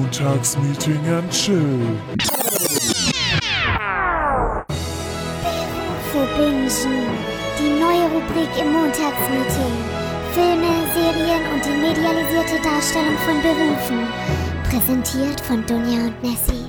Montagsmeeting and Chill. Berufe bingen. Die neue Rubrik im Montagsmeeting. Filme, Serien und die medialisierte Darstellung von Berufen. Präsentiert von Dunja und Nessie.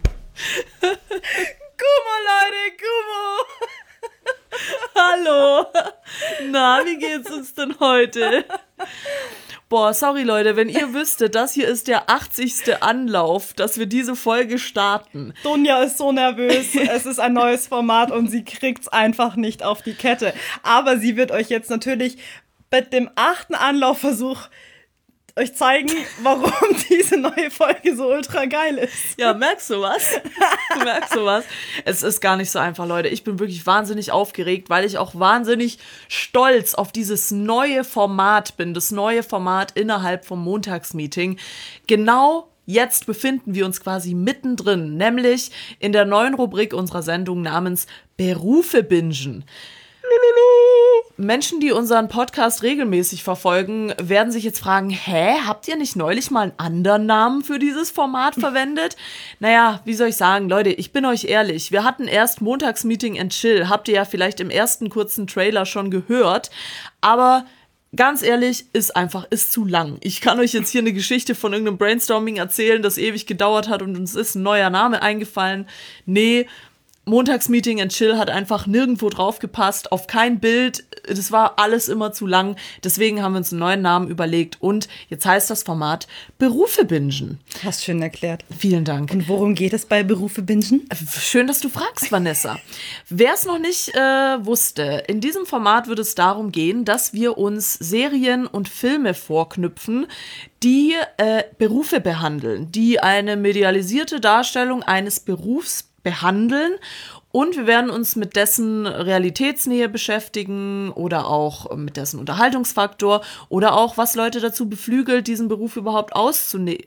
Gummo, Leute, Gummo. Hallo. Na, wie geht's uns denn heute? Boah, sorry Leute, wenn ihr wüsstet, das hier ist der 80. Anlauf, dass wir diese Folge starten. Dunja ist so nervös, es ist ein neues Format und sie kriegt's einfach nicht auf die Kette. Aber sie wird euch jetzt natürlich mit dem 8. Anlaufversuch euch zeigen, warum diese neue Folge so ultra geil ist. Ja, merkst du was? Merkst du was? Es ist gar nicht so einfach, Leute. Ich bin wirklich wahnsinnig aufgeregt, weil ich auch wahnsinnig stolz auf dieses neue Format bin. Das neue Format innerhalb vom Montagsmeeting. Genau jetzt befinden wir uns quasi mittendrin, nämlich in der neuen Rubrik unserer Sendung namens Berufe bingen. Menschen, die unseren Podcast regelmäßig verfolgen, werden sich jetzt fragen, habt ihr nicht neulich mal einen anderen Namen für dieses Format verwendet? Naja, wie soll ich sagen, Leute, ich bin euch ehrlich, wir hatten erst Montagsmeeting and Chill, habt ihr ja vielleicht im ersten kurzen Trailer schon gehört, aber ganz ehrlich, ist zu lang. Ich kann euch jetzt hier eine Geschichte von irgendeinem Brainstorming erzählen, das ewig gedauert hat und uns ist ein neuer Name eingefallen. Nee, Montagsmeeting and Chill hat einfach nirgendwo drauf gepasst, auf kein Bild, das war alles immer zu lang, deswegen haben wir uns einen neuen Namen überlegt und jetzt heißt das Format Berufe bingen. Hast schön erklärt. Vielen Dank. Und worum geht es bei Berufe bingen? Schön, dass du fragst, Vanessa. Wer es noch nicht wusste, in diesem Format wird es darum gehen, dass wir uns Serien und Filme vorknüpfen, die Berufe behandeln, die eine medialisierte Darstellung eines Berufs behandeln und wir werden uns mit dessen Realitätsnähe beschäftigen oder auch mit dessen Unterhaltungsfaktor oder auch, was Leute dazu beflügelt, diesen Beruf überhaupt auszuleben.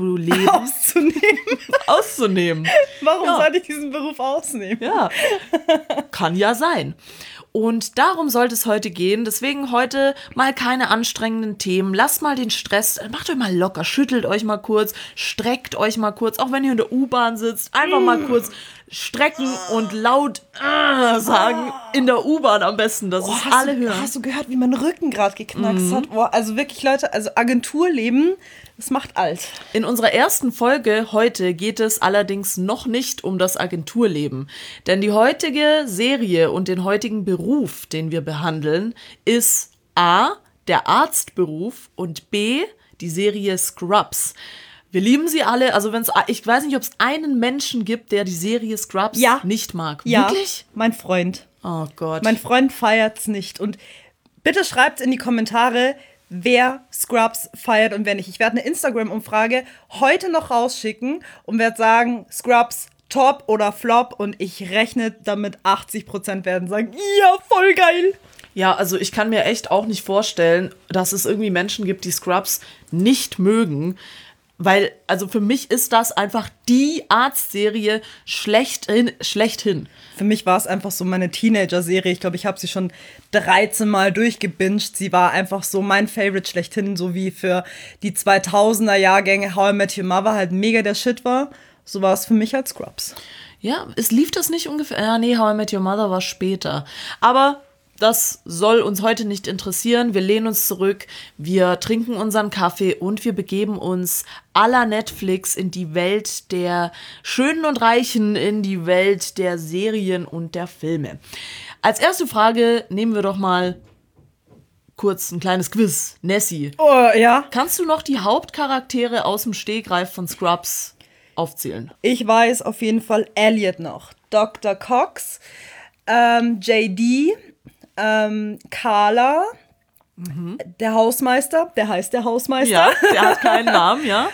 Auszunehmen. Warum soll ich diesen Beruf ausnehmen? Ja, kann ja sein. Und darum sollte es heute gehen. Deswegen heute mal keine anstrengenden Themen. Lasst mal den Stress, macht euch mal locker, schüttelt euch mal kurz, streckt euch mal kurz, auch wenn ihr in der U-Bahn sitzt, einfach mal kurz strecken und laut sagen, in der U-Bahn am besten, dass es alle hören. Hast du gehört, wie mein Rücken gerade geknackst hat? Oh, also wirklich, Leute, also Agenturleben, das macht alt. In unserer ersten Folge heute geht es allerdings noch nicht um das Agenturleben. Denn die heutige Serie und den heutigen Beruf, den wir behandeln, ist A, der Arztberuf und B, die Serie Scrubs. Wir lieben sie alle, also ich weiß nicht, ob es einen Menschen gibt, der die Serie Scrubs nicht mag. Ja, wirklich? Mein Freund. Oh Gott. Mein Freund feiert's nicht. Und bitte schreibt in die Kommentare, wer Scrubs feiert und wer nicht. Ich werde eine Instagram-Umfrage heute noch rausschicken und werde sagen, Scrubs top oder flop und ich rechne damit 80% werden sagen, ja, voll geil. Ja, also ich kann mir echt auch nicht vorstellen, dass es irgendwie Menschen gibt, die Scrubs nicht mögen. Weil, also für mich ist das einfach die Arztserie schlechthin. Für mich war es einfach so meine Teenager-Serie. Ich glaube, ich habe sie schon 13 Mal durchgebinged. Sie war einfach so mein Favorite schlechthin, so wie für die 2000er-Jahrgänge How I Met Your Mother halt mega der Shit war. So war es für mich als Scrubs. Ja, lief das nicht ungefähr? Ja, nee, How I Met Your Mother war später. Aber das soll uns heute nicht interessieren. Wir lehnen uns zurück, wir trinken unseren Kaffee und wir begeben uns à la Netflix in die Welt der Schönen und Reichen, in die Welt der Serien und der Filme. Als erste Frage nehmen wir doch mal kurz ein kleines Quiz. Nessie. Oh, ja. Kannst du noch die Hauptcharaktere aus dem Stegreif von Scrubs aufzählen? Ich weiß auf jeden Fall Elliot noch. Dr. Cox, JD, Carla, der Hausmeister, der heißt der Hausmeister. Ja, der hat keinen Namen, ja.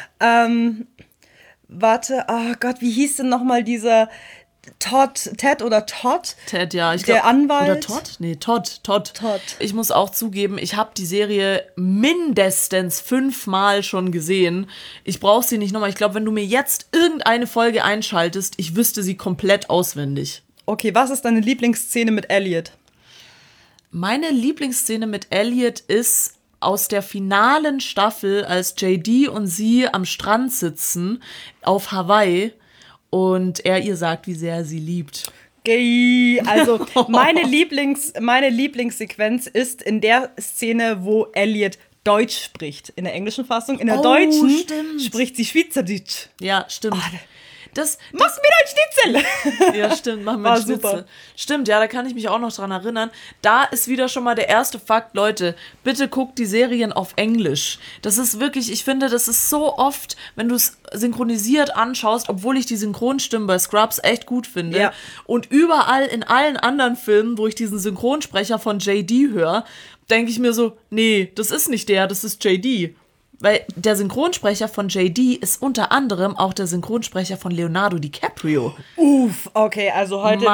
Warte, oh Gott, wie hieß denn nochmal dieser Ted oder Todd? Ted, ja. Ich der glaub, Anwalt? Oder Todd? Nee, Todd. Todd. Ich muss auch zugeben, ich habe die Serie mindestens 5-mal schon gesehen. Ich brauche sie nicht nochmal. Ich glaube, wenn du mir jetzt irgendeine Folge einschaltest, ich wüsste sie komplett auswendig. Okay, was ist deine Lieblingsszene mit Elliot? Meine Lieblingsszene mit Elliot ist aus der finalen Staffel, als JD und sie am Strand sitzen auf Hawaii und er ihr sagt, wie sehr er sie liebt. Gay. Also meine Lieblingssequenz ist in der Szene, wo Elliot Deutsch spricht. In der englischen Fassung. In der deutschen spricht sie Schweizerdeutsch. Ja, stimmt. Mach mir ein Schnitzel! Ja, stimmt, machen wir War einen Schnitzel. super. Stimmt, ja, da kann ich mich auch noch dran erinnern. Da ist wieder schon mal der erste Fakt, Leute, bitte guckt die Serien auf Englisch. Das ist wirklich, ich finde, das ist so oft, wenn du es synchronisiert anschaust, obwohl ich die Synchronstimmen bei Scrubs echt gut finde. Ja. Und überall in allen anderen Filmen, wo ich diesen Synchronsprecher von JD höre, denke ich mir so, nee, das ist nicht der, das ist JD. Weil der Synchronsprecher von JD ist unter anderem auch der Synchronsprecher von Leonardo DiCaprio. Okay, also heute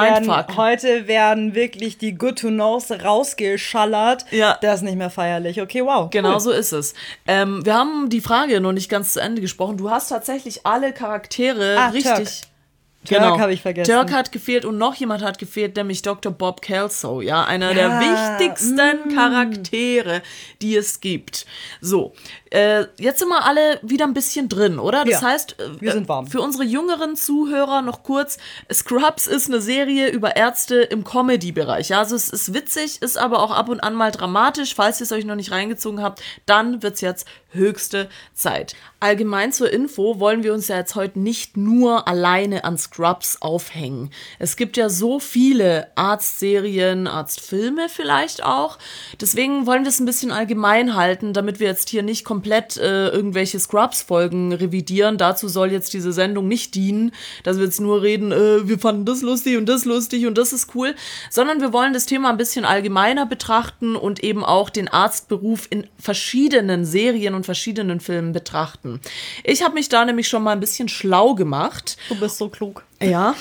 werden wirklich die Good-to-Knows rausgeschallert. Ja. Das ist nicht mehr feierlich. Okay, wow. Genau cool. so ist es. Wir haben die Frage noch nicht ganz zu Ende gesprochen. Du hast tatsächlich alle Charaktere richtig... Turk habe ich vergessen. Turk hat gefehlt und noch jemand hat gefehlt, nämlich Dr. Bob Kelso, ja, einer der wichtigsten Charaktere, die es gibt. So, jetzt sind wir alle wieder ein bisschen drin, oder? Das heißt, wir sind warm. Für unsere jüngeren Zuhörer noch kurz, Scrubs ist eine Serie über Ärzte im Comedy-Bereich. Ja, also es ist witzig, ist aber auch ab und an mal dramatisch. Falls ihr es euch noch nicht reingezogen habt, dann wird es jetzt höchste Zeit. Allgemein zur Info wollen wir uns ja jetzt heute nicht nur alleine an Scrubs aufhängen. Es gibt ja so viele Arztserien, Arztfilme vielleicht auch. Deswegen wollen wir es ein bisschen allgemein halten, damit wir jetzt hier nicht komplett irgendwelche Scrubs-Folgen revidieren. Dazu soll jetzt diese Sendung nicht dienen, dass wir jetzt nur reden, wir fanden das lustig und das ist cool, sondern wir wollen das Thema ein bisschen allgemeiner betrachten und eben auch den Arztberuf in verschiedenen Serien und verschiedenen Filmen betrachten. Ich habe mich da nämlich schon mal ein bisschen schlau gemacht. Du bist so klug. Ja,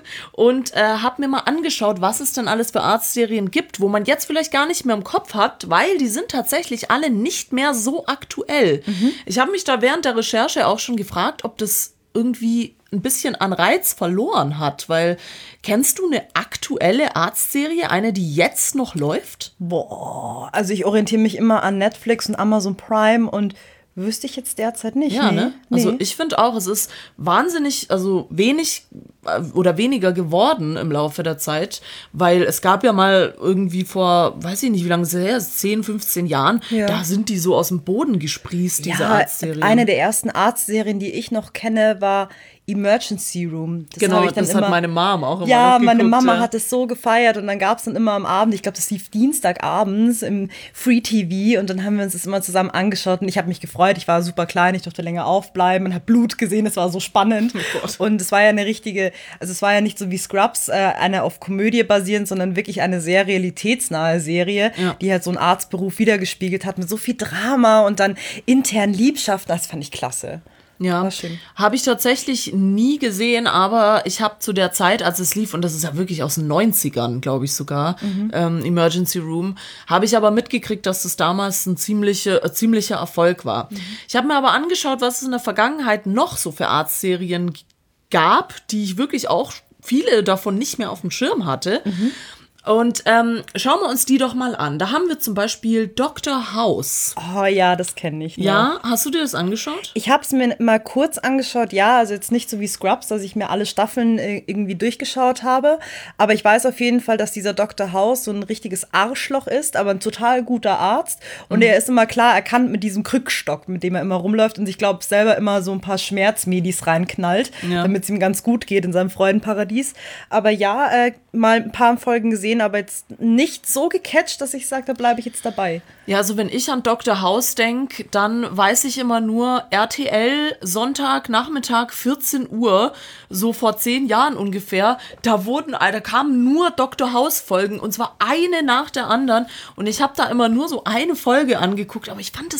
und habe mir mal angeschaut, was es denn alles für Arztserien gibt, wo man jetzt vielleicht gar nicht mehr im Kopf hat, weil die sind tatsächlich alle nicht mehr so aktuell. Ich habe mich da während der Recherche auch schon gefragt, ob das irgendwie ein bisschen an Reiz verloren hat, weil kennst du eine aktuelle Arztserie, eine, die jetzt noch läuft? Boah, also ich orientiere mich immer an Netflix und Amazon Prime und wüsste ich jetzt derzeit nicht. Ja, nee. ne? Also ich finde auch, es ist wahnsinnig, also wenig oder weniger geworden im Laufe der Zeit, weil es gab ja mal irgendwie vor, weiß ich nicht, wie lange es her ist, 10, 15 Jahren, da sind die so aus dem Boden gesprießt, diese Arztserien. Eine der ersten Arztserien, die ich noch kenne, war Emergency Room. Das hat meine Mom auch immer Ja, noch geguckt, meine Mama hat es so gefeiert und dann gab es dann immer am Abend, ich glaube, das lief Dienstagabends im Free TV und dann haben wir uns das immer zusammen angeschaut und ich habe mich gefreut, ich war super klein, ich durfte länger aufbleiben und habe Blut gesehen, es war so spannend. Und es war ja eine richtige, also es war ja nicht so wie Scrubs, eine auf Komödie basierend, sondern wirklich eine sehr realitätsnahe Serie, die halt so einen Arztberuf wiedergespiegelt hat mit so viel Drama und dann internen Liebschaften, das fand ich klasse. Ja, habe ich tatsächlich nie gesehen, aber ich habe zu der Zeit, als es lief, und das ist ja wirklich aus den 90ern, glaube ich sogar, Emergency Room, habe ich aber mitgekriegt, dass das damals ein ziemlicher Erfolg war. Ich habe mir aber angeschaut, was es in der Vergangenheit noch so für Arztserien gab, die ich wirklich auch viele davon nicht mehr auf dem Schirm hatte. Und schauen wir uns die doch mal an. Da haben wir zum Beispiel Dr. House. Oh ja, das kenne ich. Ja, hast du dir das angeschaut? Ich habe es mir mal kurz angeschaut, ja, also jetzt nicht so wie Scrubs, dass ich mir alle Staffeln irgendwie durchgeschaut habe, aber ich weiß auf jeden Fall, dass dieser Dr. House so ein richtiges Arschloch ist, aber ein total guter Arzt und er ist immer klar erkannt mit diesem Krückstock, mit dem er immer rumläuft und ich glaube selber immer so ein paar Schmerzmedis reinknallt, damit es ihm ganz gut geht in seinem Freudenparadies. Aber ja, mal ein paar Folgen gesehen, aber jetzt nicht so gecatcht, dass ich sage, da bleibe ich jetzt dabei. Ja, also wenn ich an Dr. House denke, dann weiß ich immer nur RTL Sonntagnachmittag 14 Uhr, so vor 10 Jahren ungefähr, da kamen nur Dr. House Folgen und zwar eine nach der anderen und ich habe da immer nur so eine Folge angeguckt, aber ich fand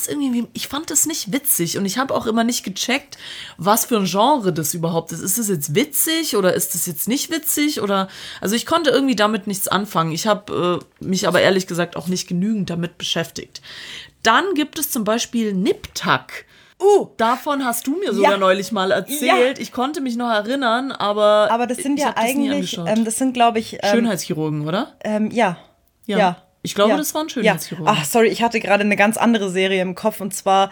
das nicht witzig und ich habe auch immer nicht gecheckt, was für ein Genre das überhaupt ist. Ist das jetzt witzig oder ist das jetzt nicht witzig oder, also ich konnte irgendwie damit nichts anfangen. Ich habe mich aber ehrlich gesagt auch nicht genügend damit beschäftigt. Dann gibt es zum Beispiel Nip-Tuck. Davon hast du mir sogar neulich mal erzählt. Ja. Ich konnte mich noch erinnern, aber das sind ja eigentlich, das sind, glaube ich, Schönheitschirurgen, oder? Ja. Ich glaube, Ja. das war ein Ja. Schönheitschirurgen. Ach, sorry, ich hatte gerade eine ganz andere Serie im Kopf und zwar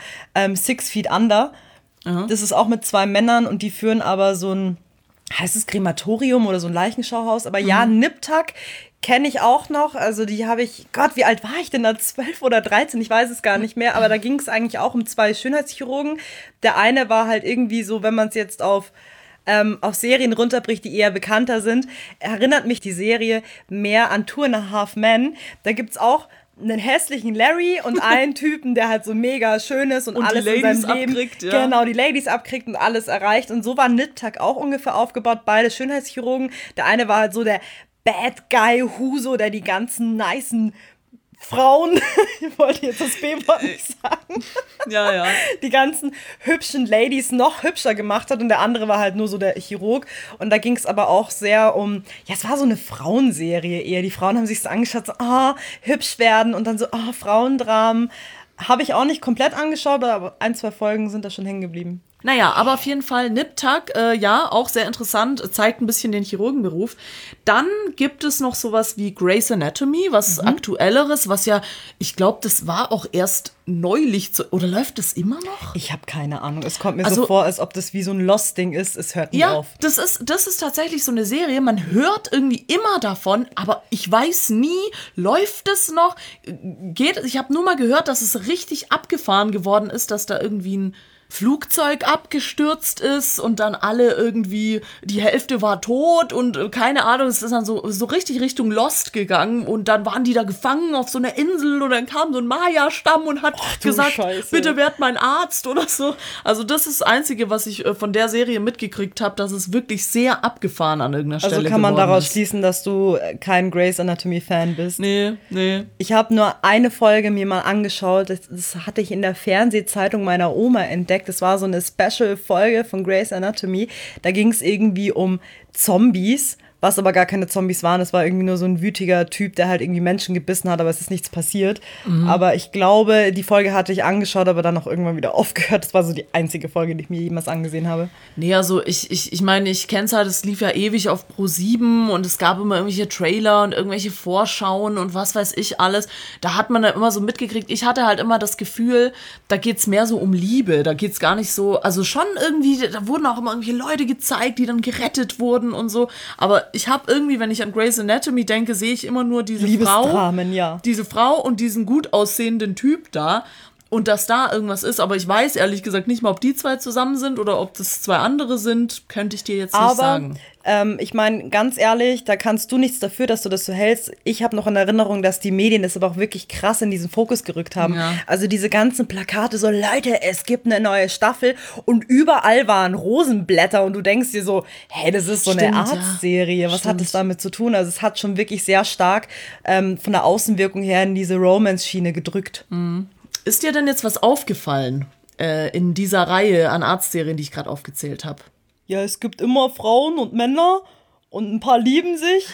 6 Feet Under. Das ist auch mit 2 Männern und die führen aber so ein, heißt es Krematorium oder so ein Leichenschauhaus? Aber ja, Nip-Tuck kenne ich auch noch. Also die habe ich, Gott, wie alt war ich denn da? 12 oder 13? Ich weiß es gar nicht mehr. Aber da ging es eigentlich auch um 2 Schönheitschirurgen. Der eine war halt irgendwie so, wenn man es jetzt auf Serien runterbricht, die eher bekannter sind, erinnert mich die Serie mehr an Two and a Half Men. Da gibt's auch einen hässlichen Larry und einen Typen, der halt so mega schön ist und Und die alles in Ladies seinem Leben abkriegt, ja. genau, die Ladies abkriegt und alles erreicht. Und so war Nip-Tuck auch ungefähr aufgebaut, beide Schönheitschirurgen. Der eine war halt so der Bad Guy Huso, der die ganzen nicen Frauen, ich wollte jetzt das B-Wort nicht sagen, Ja. die ganzen hübschen Ladies noch hübscher gemacht hat und der andere war halt nur so der Chirurg. Und da ging es aber auch sehr um, ja, es war so eine Frauenserie eher. Die Frauen haben sich so angeschaut, so, hübsch werden und dann so, Frauendramen. Habe ich auch nicht komplett angeschaut, aber 1, 2 Folgen sind da schon hängen geblieben. Naja, aber auf jeden Fall Nip-Tuck, ja, auch sehr interessant, zeigt ein bisschen den Chirurgenberuf. Dann gibt es noch sowas wie Grey's Anatomy, was Aktuelleres, was ja, ich glaube, das war auch erst neulich, oder läuft das immer noch? Ich habe keine Ahnung. Es kommt mir Also- so vor, als ob das wie so ein Lost-Ding ist. Es hört nie Ja, auf. das ist tatsächlich so eine Serie, man hört irgendwie immer davon, aber ich weiß nie, läuft es noch? Ich habe nur mal gehört, dass es richtig abgefahren geworden ist, dass da irgendwie ein Flugzeug abgestürzt ist und dann alle irgendwie, die Hälfte war tot und keine Ahnung, es ist dann so richtig Richtung Lost gegangen und dann waren die da gefangen auf so einer Insel und dann kam so ein Maya-Stamm und hat du gesagt, Scheiße. bitte werd mein Arzt oder so. Also das ist das Einzige, was ich von der Serie mitgekriegt habe, dass es wirklich sehr abgefahren an irgendeiner Stelle Also kann man geworden daraus ist. schließen, dass du kein Grey's Anatomy-Fan bist. Nee. Ich habe nur eine Folge mir mal angeschaut. Das hatte ich in der Fernsehzeitung meiner Oma entdeckt. Das war so eine Special-Folge von Grey's Anatomy. Da ging es irgendwie um Zombies, was aber gar keine Zombies waren. Es war irgendwie nur so ein wütiger Typ, der halt irgendwie Menschen gebissen hat, aber es ist nichts passiert. Aber ich glaube, die Folge hatte ich angeschaut, aber dann auch irgendwann wieder aufgehört. Das war so die einzige Folge, die ich mir jemals angesehen habe. Nee, also ich meine, ich kenn's halt, es lief ja ewig auf Pro7 und es gab immer irgendwelche Trailer und irgendwelche Vorschauen und was weiß ich alles. Da hat man dann immer so mitgekriegt. Ich hatte halt immer das Gefühl, da geht's mehr so um Liebe. Da geht's gar nicht so, also schon irgendwie, da wurden auch immer irgendwelche Leute gezeigt, die dann gerettet wurden und so. Aber ich habe irgendwie, wenn ich an Grey's Anatomy denke, sehe ich immer nur diese Frau. Liebesdramen, ja. Diese Frau und diesen gut aussehenden Typ da. Und dass da irgendwas ist, aber ich weiß ehrlich gesagt nicht mal, ob die 2 zusammen sind oder ob das 2 andere sind, könnte ich dir jetzt nicht sagen. Ich meine, ganz ehrlich, da kannst du nichts dafür, dass du das so hältst. Ich habe noch in Erinnerung, dass die Medien das aber auch wirklich krass in diesen Fokus gerückt haben. Ja. Also diese ganzen Plakate, so Leute, es gibt eine neue Staffel und überall waren Rosenblätter und du denkst dir so, hey, das ist so eine Stimmt, ja. Arztserie, was hat Stimmt. das damit zu tun? Also es hat schon wirklich sehr stark von der Außenwirkung her in diese Romance-Schiene gedrückt. Ist dir denn jetzt was aufgefallen in dieser Reihe an Arztserien, die ich gerade aufgezählt habe? Ja, es gibt immer Frauen und Männer und ein paar lieben sich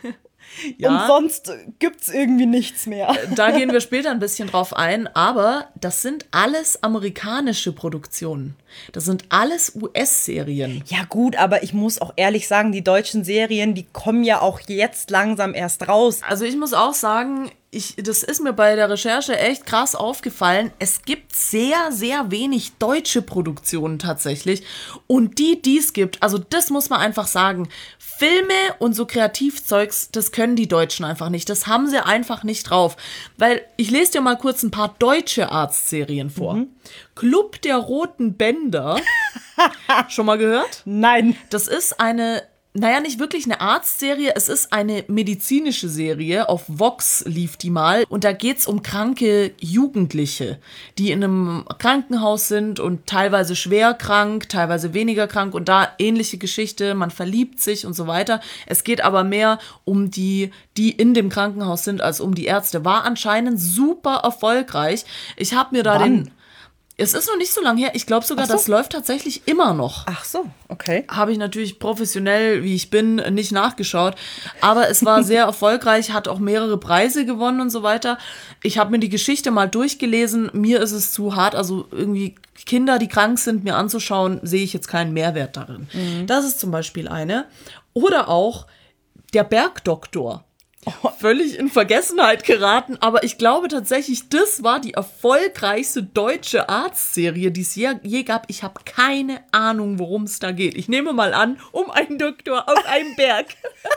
und sonst gibt's irgendwie nichts mehr. Da gehen wir später ein bisschen drauf ein, aber das sind alles amerikanische Produktionen. Das sind alles US-Serien. Ja gut, aber ich muss auch ehrlich sagen, die deutschen Serien, die kommen ja auch jetzt langsam erst raus. Also ich muss auch sagen, das ist mir bei der Recherche echt krass aufgefallen. Es gibt sehr, sehr wenig deutsche Produktionen tatsächlich. Und die es gibt, also das muss man einfach sagen, Filme und so Kreativzeugs, das können die Deutschen einfach nicht. Das haben sie einfach nicht drauf. Weil, ich lese dir mal kurz ein paar deutsche Arztserien vor. Club der Roten Bänder. Schon mal gehört? Nein. Das ist eine, naja, nicht wirklich eine Arztserie, es ist eine medizinische Serie. Auf Vox lief die mal. Und da geht's um kranke Jugendliche, die in einem Krankenhaus sind und teilweise schwer krank, teilweise weniger krank. Und da ähnliche Geschichte, man verliebt sich und so weiter. Es geht aber mehr um die in dem Krankenhaus sind, als um die Ärzte. War anscheinend super erfolgreich. Ich habe mir da Wann? Es ist noch nicht so lange her. Ich glaube sogar, Ach so. das läuft tatsächlich immer noch. Ach so, okay. Habe ich natürlich professionell, wie ich bin, nicht nachgeschaut. Aber es war sehr erfolgreich, hat auch mehrere Preise gewonnen und so weiter. Ich habe mir die Geschichte mal durchgelesen. Mir ist es zu hart. Also irgendwie Kinder, die krank sind, mir anzuschauen, sehe ich jetzt keinen Mehrwert darin. Das ist zum Beispiel eine. Oder auch der Bergdoktor. völlig in Vergessenheit geraten, aber ich glaube tatsächlich, das war die erfolgreichste deutsche Arztserie, die es je gab. Ich habe keine Ahnung, worum es da geht. Ich nehme mal an, um einen Doktor auf einem Berg.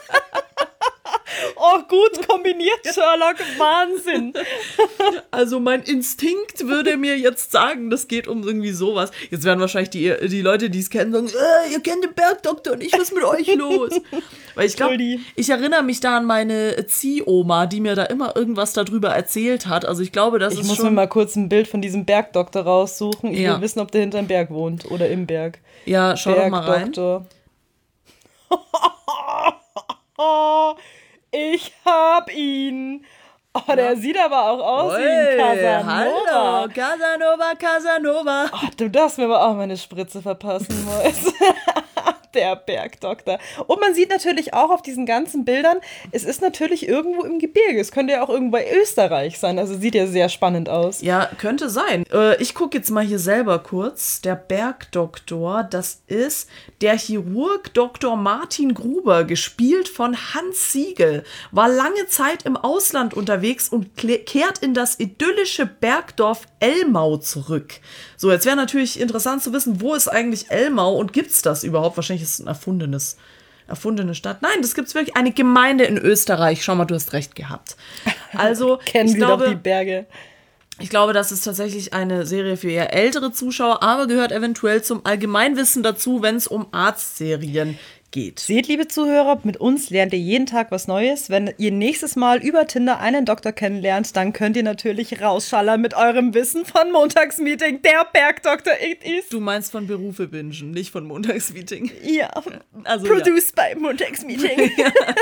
Oh, gut kombiniert, Sherlock. Wahnsinn. Also mein Instinkt würde mir jetzt sagen, das geht um irgendwie sowas. Jetzt werden wahrscheinlich die Leute, die es kennen, sagen, ihr kennt den Bergdoktor nicht, was ist mit euch los? Weil ich glaube, ich erinnere mich da an meine Ziehoma, die mir da immer irgendwas darüber erzählt hat. Also ich glaube, das ist schon... Ich muss mir mal kurz ein Bild von diesem Bergdoktor raussuchen. Ich will wissen, ob der hinterm Berg wohnt oder im Berg. Ja, schau doch mal rein. Ich hab ihn. Oh, der sieht aber auch aus wie ein Casanova. Hallo, Casanova. Oh, du darfst mir aber auch meine Spritze verpassen, Mäus. Der Bergdoktor. Und man sieht natürlich auch auf diesen ganzen Bildern, es ist natürlich irgendwo im Gebirge. Es könnte ja auch irgendwo bei Österreich sein. Also sieht ja sehr spannend aus. Ja, könnte sein. Ich gucke jetzt mal hier selber kurz. Der Bergdoktor, das ist der Chirurg Dr. Martin Gruber, gespielt von Hans Siegel, war lange Zeit im Ausland unterwegs und kehrt in das idyllische Bergdorf Elmau zurück. So, jetzt wäre natürlich interessant zu wissen, wo ist eigentlich Elmau und gibt's das überhaupt? Wahrscheinlich ist es ein erfundene Stadt. Nein, das gibt's wirklich. Eine Gemeinde in Österreich. Schau mal, du hast recht gehabt. Also, kennen Sie doch die Berge. Ich glaube, das ist tatsächlich eine Serie für eher ältere Zuschauer, aber gehört eventuell zum Allgemeinwissen dazu, wenn es um Arztserien geht. Seht, liebe Zuhörer, mit uns lernt ihr jeden Tag was Neues. Wenn ihr nächstes Mal über Tinder einen Doktor kennenlernt, dann könnt ihr natürlich rausschallern mit eurem Wissen von Montagsmeeting. Der Bergdoktor ist. Du meinst von Berufe bingen, nicht von Montagsmeeting. Ja, also produced by Montagsmeeting.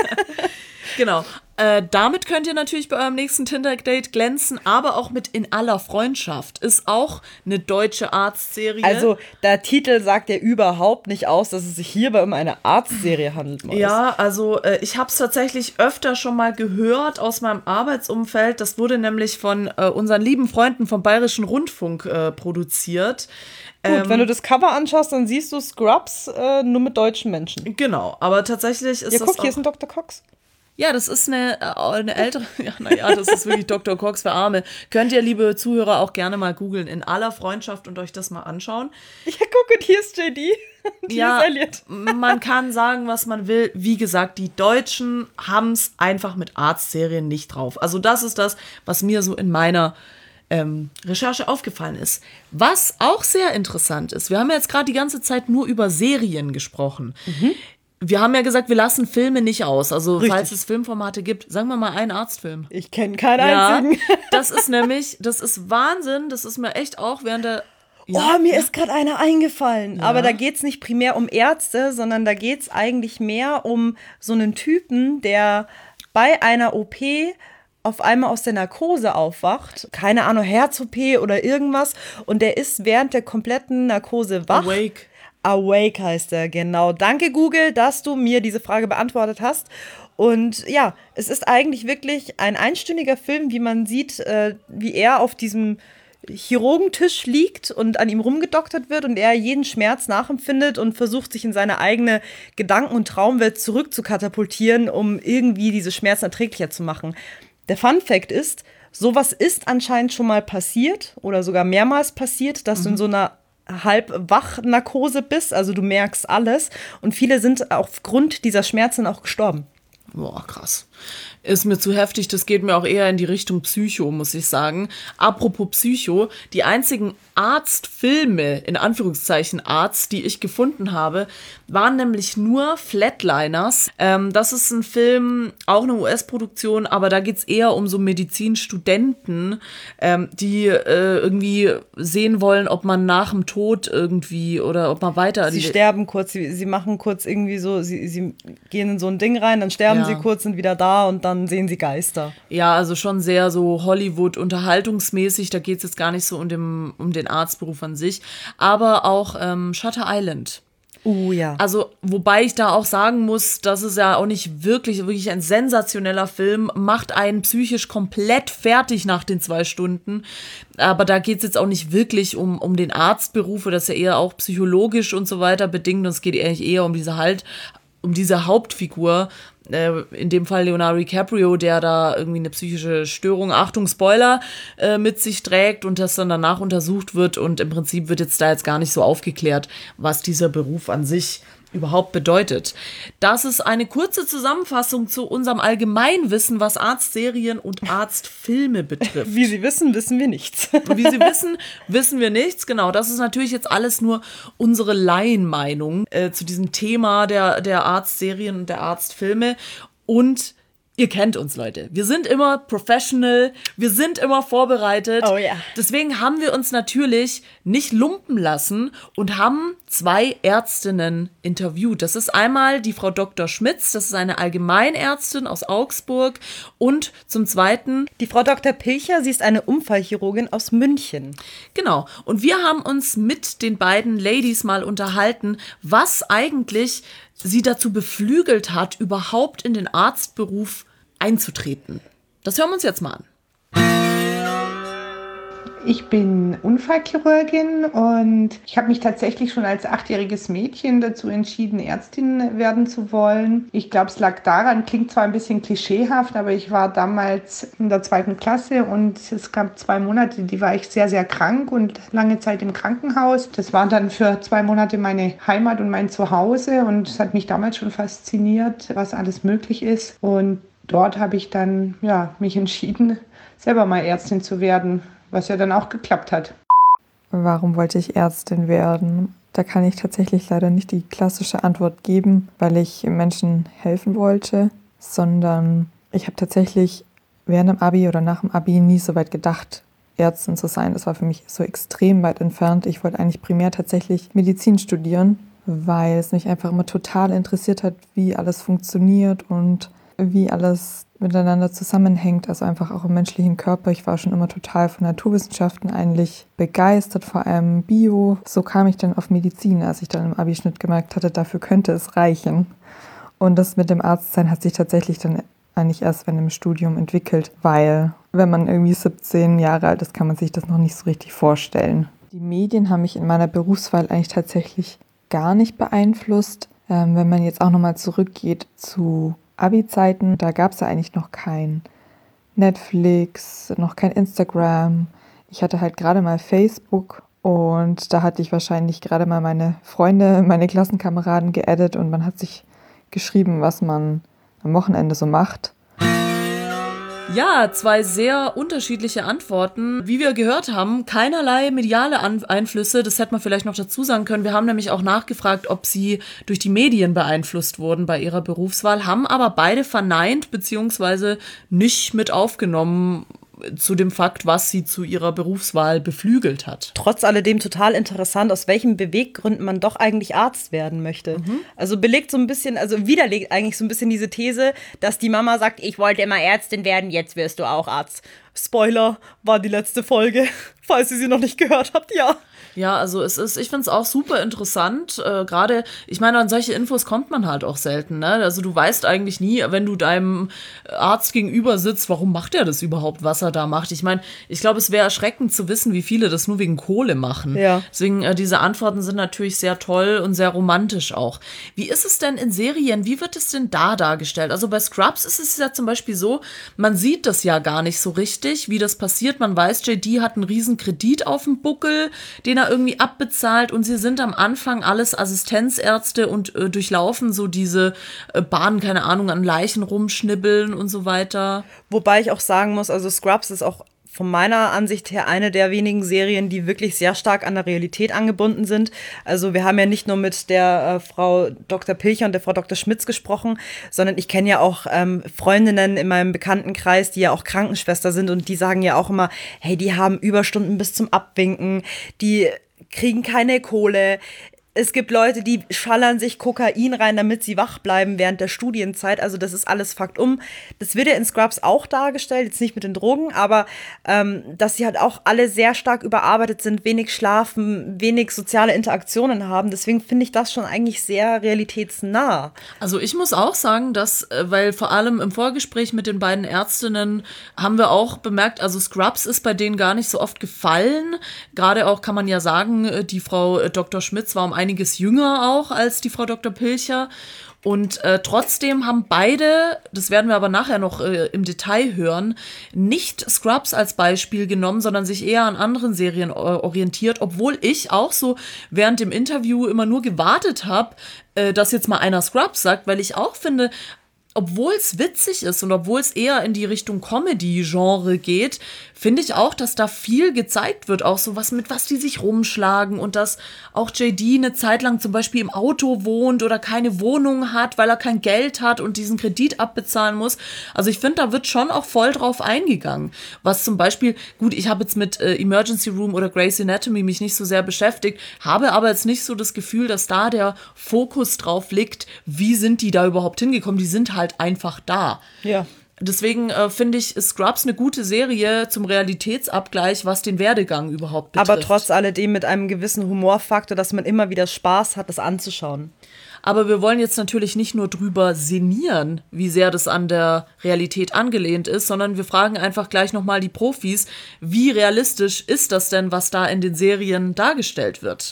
Genau. Damit könnt ihr natürlich bei eurem nächsten Tinder-Date glänzen, aber auch mit In aller Freundschaft. Ist auch eine deutsche Arztserie. Also, der Titel sagt ja überhaupt nicht aus, dass es sich hierbei um eine Arztserie handelt. Mäus. Ja, also ich habe es tatsächlich öfter schon mal gehört aus meinem Arbeitsumfeld. Das wurde nämlich von unseren lieben Freunden vom Bayerischen Rundfunk produziert. Gut, wenn du das Cover anschaust, dann siehst du Scrubs nur mit deutschen Menschen. Genau, aber tatsächlich ist ja, das guck, auch... hier ist ein Dr. Cox. Ja, das ist eine ältere, das ist wirklich Dr. Cox für Arme. Könnt ihr, liebe Zuhörer, auch gerne mal googeln, In aller Freundschaft, und euch das mal anschauen. Ja, guck, und hier ist JD. Ja, ist Elliot. Man kann sagen, was man will. Wie gesagt, die Deutschen haben es einfach mit Arztserien nicht drauf. Also das ist das, was mir so in meiner Recherche aufgefallen ist. Was auch sehr interessant ist, wir haben ja jetzt gerade die ganze Zeit nur über Serien gesprochen. Wir haben ja gesagt, wir lassen Filme nicht aus. Also falls es Filmformate gibt, sagen wir mal einen Arztfilm. Ich kenne keinen einzigen. Das ist Wahnsinn. Das ist mir echt auch während der... Ja, mir ist gerade einer eingefallen. Ja. Aber da geht es nicht primär um Ärzte, sondern da geht es eigentlich mehr um so einen Typen, der bei einer OP auf einmal aus der Narkose aufwacht. Keine Ahnung, Herz-OP oder irgendwas. Und der ist während der kompletten Narkose wach. Awake heißt er, genau. Danke, Google, dass du mir diese Frage beantwortet hast. Und ja, es ist eigentlich wirklich ein einstündiger Film, wie man sieht, wie er auf diesem Chirurgentisch liegt und an ihm rumgedoktert wird und er jeden Schmerz nachempfindet und versucht, sich in seine eigene Gedanken- und Traumwelt zurück zu katapultieren, um irgendwie diese Schmerzen erträglicher zu machen. Der Fun-Fact ist, sowas ist anscheinend schon mal passiert oder sogar mehrmals passiert, dass du in so einer Halbwach-Narkose bist, also du merkst alles. Und viele sind aufgrund dieser Schmerzen auch gestorben. Boah, krass. Ist mir zu heftig, das geht mir auch eher in die Richtung Psycho, muss ich sagen. Apropos Psycho, die einzigen Arztfilme, in Anführungszeichen Arzt, die ich gefunden habe, waren nämlich nur Flatliners. Das ist ein Film, auch eine US-Produktion, aber da geht's eher um so Medizinstudenten, die irgendwie sehen wollen, ob man nach dem Tod irgendwie oder ob man weiter... Sie sterben kurz, sie machen kurz irgendwie so, sie gehen in so ein Ding rein, dann sterben sie kurz, sind wieder da und dann sehen sie Geister. Ja, also schon sehr so Hollywood-unterhaltungsmäßig, da geht es jetzt gar nicht so um den Arztberuf an sich, aber auch Shutter Island. Ja. Also, wobei ich da auch sagen muss, das ist ja auch nicht wirklich ein sensationeller Film, macht einen psychisch komplett fertig nach den 2 Stunden, aber da geht es jetzt auch nicht wirklich um den Arztberuf, das ist ja eher auch psychologisch und so weiter bedingt und es geht eigentlich eher um diese Hauptfigur, in dem Fall Leonardo DiCaprio, der da irgendwie eine psychische Störung, Achtung, Spoiler, mit sich trägt und das dann danach untersucht wird. Und im Prinzip wird jetzt gar nicht so aufgeklärt, was dieser Beruf an sich überhaupt bedeutet. Das ist eine kurze Zusammenfassung zu unserem Allgemeinwissen, was Arztserien und Arztfilme betrifft. Wie Sie wissen, wissen wir nichts. Wie Sie wissen, wissen wir nichts. Genau, das ist natürlich jetzt alles nur unsere Laienmeinung zu diesem Thema der Arztserien und der Arztfilme. Und ihr kennt uns, Leute. Wir sind immer professional, wir sind immer vorbereitet. Oh ja. Deswegen haben wir uns natürlich nicht lumpen lassen und haben 2 Ärztinnen interviewt. Das ist einmal die Frau Dr. Schmitz, das ist eine Allgemeinärztin aus Augsburg. Und zum Zweiten Die Frau Dr. Pilcher, sie ist eine Unfallchirurgin aus München. Genau. Und wir haben uns mit den beiden Ladies mal unterhalten, was eigentlich sie dazu beflügelt hat, überhaupt in den Arztberuf einzutreten. Das hören wir uns jetzt mal an. Ich bin Unfallchirurgin und ich habe mich tatsächlich schon als 8-jähriges Mädchen dazu entschieden, Ärztin werden zu wollen. Ich glaube, es lag daran, klingt zwar ein bisschen klischeehaft, aber ich war damals in der 2. Klasse und es gab 2 Monate, die war ich sehr, sehr krank und lange Zeit im Krankenhaus. Das war dann für 2 Monate meine Heimat und mein Zuhause und es hat mich damals schon fasziniert, was alles möglich ist. Und dort habe ich dann mich entschieden, selber mal Ärztin zu werden. Was ja dann auch geklappt hat. Warum wollte ich Ärztin werden? Da kann ich tatsächlich leider nicht die klassische Antwort geben, weil ich Menschen helfen wollte, sondern ich habe tatsächlich während dem Abi oder nach dem Abi nie so weit gedacht, Ärztin zu sein. Das war für mich so extrem weit entfernt. Ich wollte eigentlich primär tatsächlich Medizin studieren, weil es mich einfach immer total interessiert hat, wie alles funktioniert und wie alles miteinander zusammenhängt, also einfach auch im menschlichen Körper. Ich war schon immer total von Naturwissenschaften eigentlich begeistert, vor allem Bio. So kam ich dann auf Medizin, als ich dann im Abischnitt gemerkt hatte, dafür könnte es reichen. Und das mit dem Arztsein hat sich tatsächlich dann eigentlich erst während dem Studium entwickelt, weil wenn man irgendwie 17 Jahre alt ist, kann man sich das noch nicht so richtig vorstellen. Die Medien haben mich in meiner Berufswahl eigentlich tatsächlich gar nicht beeinflusst. Wenn man jetzt auch nochmal zurückgeht zu Abi-Zeiten, da gab es ja eigentlich noch kein Netflix, noch kein Instagram. Ich hatte halt gerade mal Facebook und da hatte ich wahrscheinlich gerade mal meine Freunde, meine Klassenkameraden geaddet und man hat sich geschrieben, was man am Wochenende so macht. Ja, 2 sehr unterschiedliche Antworten. Wie wir gehört haben, keinerlei mediale Einflüsse. Das hätte man vielleicht noch dazu sagen können. Wir haben nämlich auch nachgefragt, ob sie durch die Medien beeinflusst wurden bei ihrer Berufswahl, haben aber beide verneint bzw. nicht mit aufgenommen zu dem Fakt, was sie zu ihrer Berufswahl beflügelt hat. Trotz alledem total interessant, aus welchen Beweggründen man doch eigentlich Arzt werden möchte. Also belegt so ein bisschen, also widerlegt eigentlich so ein bisschen diese These, dass die Mama sagt, ich wollte immer Ärztin werden, jetzt wirst du auch Arzt. Spoiler, war die letzte Folge, falls ihr sie noch nicht gehört habt, ja. Ja, also ich finde es auch super interessant, gerade, ich meine, an solche Infos kommt man halt auch selten, ne? Also du weißt eigentlich nie, wenn du deinem Arzt gegenüber sitzt, warum macht er das überhaupt, was er da macht? Ich meine, ich glaube, es wäre erschreckend zu wissen, wie viele das nur wegen Kohle machen. Ja. Deswegen, diese Antworten sind natürlich sehr toll und sehr romantisch auch. Wie ist es denn in Serien, wie wird es denn da dargestellt? Also bei Scrubs ist es ja zum Beispiel so, man sieht das ja gar nicht so richtig, wie das passiert. Man weiß, JD hat einen riesen Kredit auf dem Buckel, den er irgendwie abbezahlt und sie sind am Anfang alles Assistenzärzte und durchlaufen so diese Bahnen, keine Ahnung, an Leichen rumschnibbeln und so weiter. Wobei ich auch sagen muss, also Scrubs ist auch von meiner Ansicht her eine der wenigen Serien, die wirklich sehr stark an der Realität angebunden sind. Also wir haben ja nicht nur mit der Frau Dr. Pilcher und der Frau Dr. Schmitz gesprochen, sondern ich kenne ja auch Freundinnen in meinem Bekanntenkreis, die ja auch Krankenschwester sind und die sagen ja auch immer, hey, die haben Überstunden bis zum Abwinken, die kriegen keine Kohle. Es gibt Leute, die schallern sich Kokain rein, damit sie wach bleiben während der Studienzeit. Also das ist alles faktum. Das wird ja in Scrubs auch dargestellt, jetzt nicht mit den Drogen, aber dass sie halt auch alle sehr stark überarbeitet sind, wenig schlafen, wenig soziale Interaktionen haben. Deswegen finde ich das schon eigentlich sehr realitätsnah. Also ich muss auch sagen, dass, weil vor allem im Vorgespräch mit den beiden Ärztinnen haben wir auch bemerkt, also Scrubs ist bei denen gar nicht so oft gefallen. Gerade auch kann man ja sagen, die Frau Dr. Schmitz war um einiges einiges jünger auch als die Frau Dr. Pilcher. Und trotzdem haben beide, das werden wir aber nachher noch im Detail hören, nicht Scrubs als Beispiel genommen, sondern sich eher an anderen Serien orientiert, obwohl ich auch so während dem Interview immer nur gewartet habe, dass jetzt mal einer Scrubs sagt, weil ich auch finde, obwohl es witzig ist und obwohl es eher in die Richtung Comedy-Genre geht, finde ich auch, dass da viel gezeigt wird, auch so was mit was die sich rumschlagen und dass auch JD eine Zeit lang zum Beispiel im Auto wohnt oder keine Wohnung hat, weil er kein Geld hat und diesen Kredit abbezahlen muss. Also ich finde, da wird schon auch voll drauf eingegangen. Was zum Beispiel, gut, ich habe jetzt mit Emergency Room oder Grey's Anatomy mich nicht so sehr beschäftigt, habe aber jetzt nicht so das Gefühl, dass da der Fokus drauf liegt, wie sind die da überhaupt hingekommen? Die sind halt einfach da. Ja. Deswegen finde ich, ist Scrubs eine gute Serie zum Realitätsabgleich, was den Werdegang überhaupt betrifft. Aber trotz alledem mit einem gewissen Humorfaktor, dass man immer wieder Spaß hat, das anzuschauen. Aber wir wollen jetzt natürlich nicht nur drüber sinnieren, wie sehr das an der Realität angelehnt ist, sondern wir fragen einfach gleich nochmal die Profis, wie realistisch ist das denn, was da in den Serien dargestellt wird?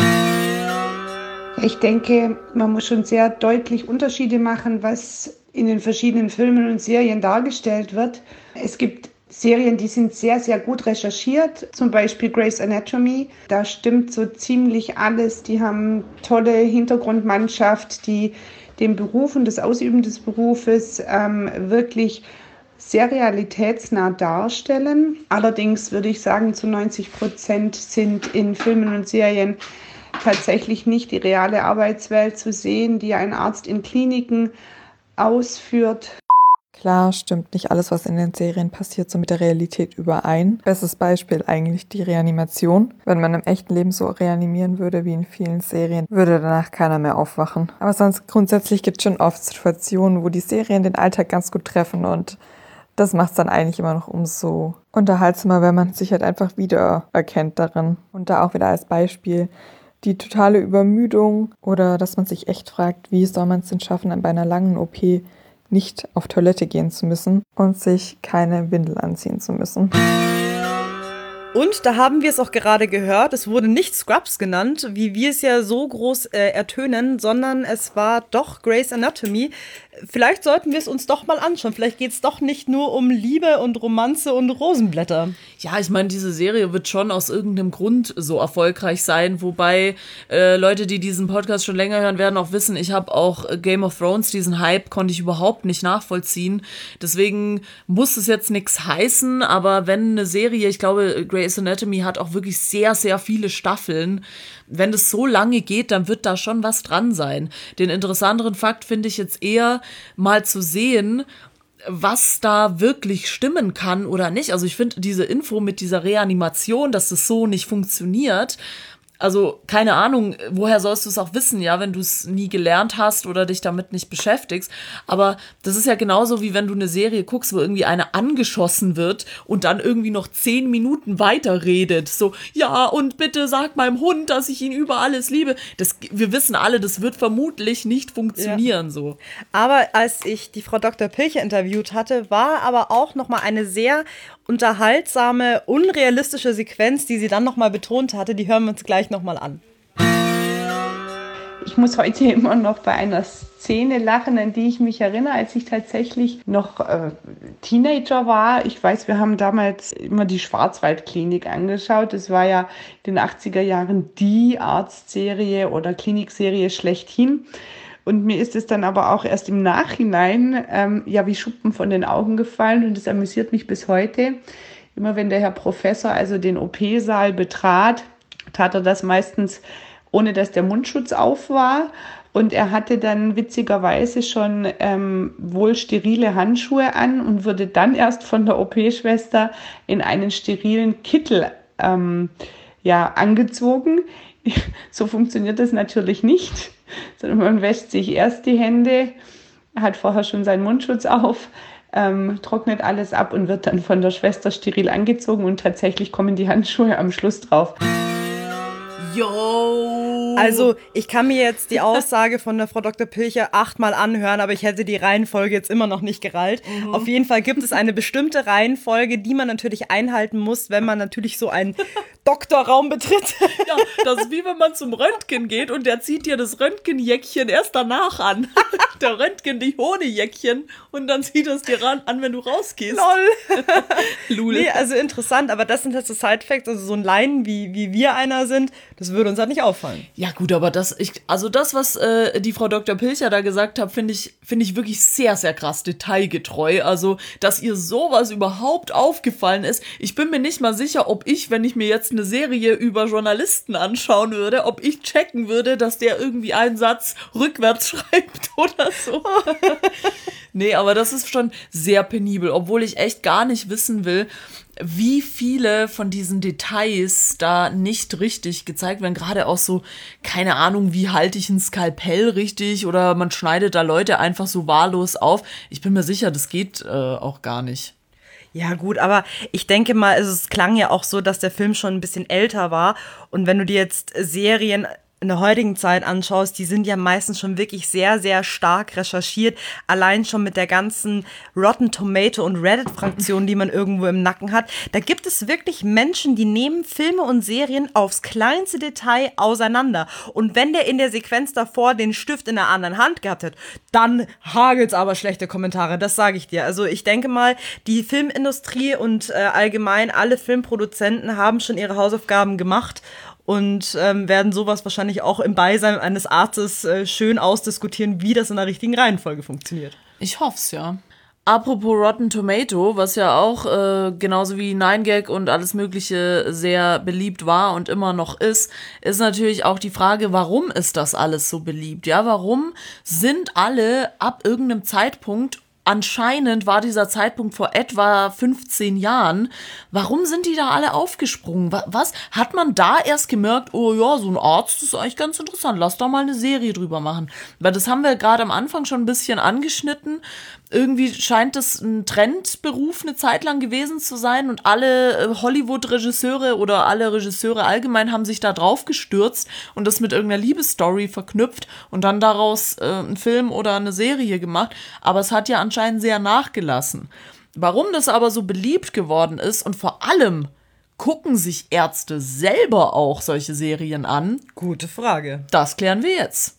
Ich denke, man muss schon sehr deutlich Unterschiede machen, was in den verschiedenen Filmen und Serien dargestellt wird. Es gibt Serien, die sind sehr, sehr gut recherchiert, zum Beispiel Grey's Anatomy. Da stimmt so ziemlich alles. Die haben tolle Hintergrundmannschaft, die den Beruf und das Ausüben des Berufes wirklich sehr realitätsnah darstellen. Allerdings würde ich sagen, zu 90% sind in Filmen und Serien tatsächlich nicht die reale Arbeitswelt zu sehen, die ein Arzt in Kliniken ausführt. Klar, stimmt nicht alles, was in den Serien passiert, so mit der Realität überein. Bestes Beispiel eigentlich die Reanimation. Wenn man im echten Leben so reanimieren würde wie in vielen Serien, würde danach keiner mehr aufwachen. Aber sonst grundsätzlich gibt es schon oft Situationen, wo die Serien den Alltag ganz gut treffen und das macht es dann eigentlich immer noch umso unterhaltsamer, wenn man sich halt einfach wiedererkennt darin. Und da auch wieder als Beispiel die totale Übermüdung oder dass man sich echt fragt, wie soll man es denn schaffen, bei einer langen OP nicht auf Toilette gehen zu müssen und sich keine Windel anziehen zu müssen. Und da haben wir es auch gerade gehört, es wurde nicht Scrubs genannt, wie wir es ja so groß ertönen, sondern es war doch Grey's Anatomy. Vielleicht sollten wir es uns doch mal anschauen. Vielleicht geht es doch nicht nur um Liebe und Romanze und Rosenblätter. Ja, ich meine, diese Serie wird schon aus irgendeinem Grund so erfolgreich sein, wobei Leute, die diesen Podcast schon länger hören, werden auch wissen, ich habe auch Game of Thrones, diesen Hype konnte ich überhaupt nicht nachvollziehen. Deswegen muss es jetzt nichts heißen, aber wenn eine Serie, ich glaube, Grey's Anatomy hat auch wirklich sehr, sehr viele Staffeln. Wenn das so lange geht, dann wird da schon was dran sein. Den interessanteren Fakt finde ich jetzt eher, mal zu sehen, was da wirklich stimmen kann oder nicht. Also ich finde diese Info mit dieser Reanimation, dass das so nicht funktioniert, also keine Ahnung, woher sollst du es auch wissen, ja, wenn du es nie gelernt hast oder dich damit nicht beschäftigst. Aber das ist ja genauso, wie wenn du eine Serie guckst, wo irgendwie eine angeschossen wird und dann irgendwie noch 10 Minuten weiter redet. So, ja, und bitte sag meinem Hund, dass ich ihn über alles liebe. Wir wissen alle, das wird vermutlich nicht funktionieren, ja. So. Aber als ich die Frau Dr. Pilcher interviewt hatte, war aber auch nochmal eine sehr unterhaltsame, unrealistische Sequenz, die sie dann nochmal betont hatte. Die hören wir uns gleich nochmal an. Ich muss heute immer noch bei einer Szene lachen, an die ich mich erinnere, als ich tatsächlich noch Teenager war. Ich weiß, wir haben damals immer die Schwarzwaldklinik angeschaut. Das war ja in den 80er Jahren die Arztserie oder Klinikserie schlechthin. Und mir ist es dann aber auch erst im Nachhinein wie Schuppen von den Augen gefallen und das amüsiert mich bis heute. Immer wenn der Herr Professor also den OP-Saal betrat, tat er das meistens, ohne dass der Mundschutz auf war. Und er hatte dann witzigerweise schon wohl sterile Handschuhe an und wurde dann erst von der OP-Schwester in einen sterilen Kittel angezogen. So funktioniert das natürlich nicht, sondern man wäscht sich erst die Hände, hat vorher schon seinen Mundschutz auf, trocknet alles ab und wird dann von der Schwester steril angezogen und tatsächlich kommen die Handschuhe am Schluss drauf. Yo, Also, ich kann mir jetzt die Aussage von der Frau Dr. Pilcher 8-mal anhören, aber ich hätte die Reihenfolge jetzt immer noch nicht gereilt. Auf jeden Fall gibt es eine bestimmte Reihenfolge, die man natürlich einhalten muss, wenn man natürlich so einen Doktorraum betritt. Ja, das ist wie wenn man zum Röntgen geht und der zieht dir das Röntgenjäckchen erst danach an. Der Röntgen die Honejäckchen und dann zieht es dir an, wenn du rausgehst. Lol. Lul. Nee, also interessant, aber das sind halt so Side-Facts, also so ein Laien, wie wir einer sind, das würde uns halt nicht auffallen. Ja gut, aber das, was die Frau Dr. Pilcher da gesagt hat, finde ich wirklich sehr, sehr krass detailgetreu. Also, dass ihr sowas überhaupt aufgefallen ist. Ich bin mir nicht mal sicher, ob ich, wenn ich mir jetzt eine Serie über Journalisten anschauen würde, ob ich checken würde, dass der irgendwie einen Satz rückwärts schreibt oder so. Nee, aber das ist schon sehr penibel, obwohl ich echt gar nicht wissen will, wie viele von diesen Details da nicht richtig gezeigt werden. Gerade auch so, keine Ahnung, wie halte ich ein Skalpell richtig oder man schneidet da Leute einfach so wahllos auf. Ich bin mir sicher, das geht auch gar nicht. Ja gut, aber ich denke mal, es klang ja auch so, dass der Film schon ein bisschen älter war. Und wenn du dir jetzt Serien in der heutigen Zeit anschaust, die sind ja meistens schon wirklich sehr, sehr stark recherchiert. Allein schon mit der ganzen Rotten Tomato und Reddit-Fraktion, die man irgendwo im Nacken hat. Da gibt es wirklich Menschen, die nehmen Filme und Serien aufs kleinste Detail auseinander. Und wenn der in der Sequenz davor den Stift in der anderen Hand gehabt hat, dann hagelt's aber schlechte Kommentare, das sage ich dir. Also ich denke mal, die Filmindustrie und allgemein alle Filmproduzenten haben schon ihre Hausaufgaben gemacht und werden sowas wahrscheinlich auch im Beisein eines Arztes schön ausdiskutieren, wie das in der richtigen Reihenfolge funktioniert. Ich hoff's, ja. Apropos Rotten Tomato, was ja auch genauso wie 9gag und alles Mögliche sehr beliebt war und immer noch ist natürlich auch die Frage, warum ist das alles so beliebt? Ja, warum sind alle ab irgendeinem Zeitpunkt, anscheinend war dieser Zeitpunkt vor etwa 15 Jahren. Warum sind die da alle aufgesprungen? Was? Hat man da erst gemerkt, oh ja, so ein Arzt ist eigentlich ganz interessant, lass doch mal eine Serie drüber machen. Weil das haben wir gerade am Anfang schon ein bisschen angeschnitten. Irgendwie scheint das ein Trendberuf eine Zeit lang gewesen zu sein und alle Hollywood-Regisseure oder alle Regisseure allgemein haben sich da drauf gestürzt und das mit irgendeiner Liebesstory verknüpft und dann daraus einen Film oder eine Serie gemacht. Aber es hat ja anscheinend sehr nachgelassen. Warum das aber so beliebt geworden ist und vor allem gucken sich Ärzte selber auch solche Serien an? Gute Frage. Das klären wir jetzt.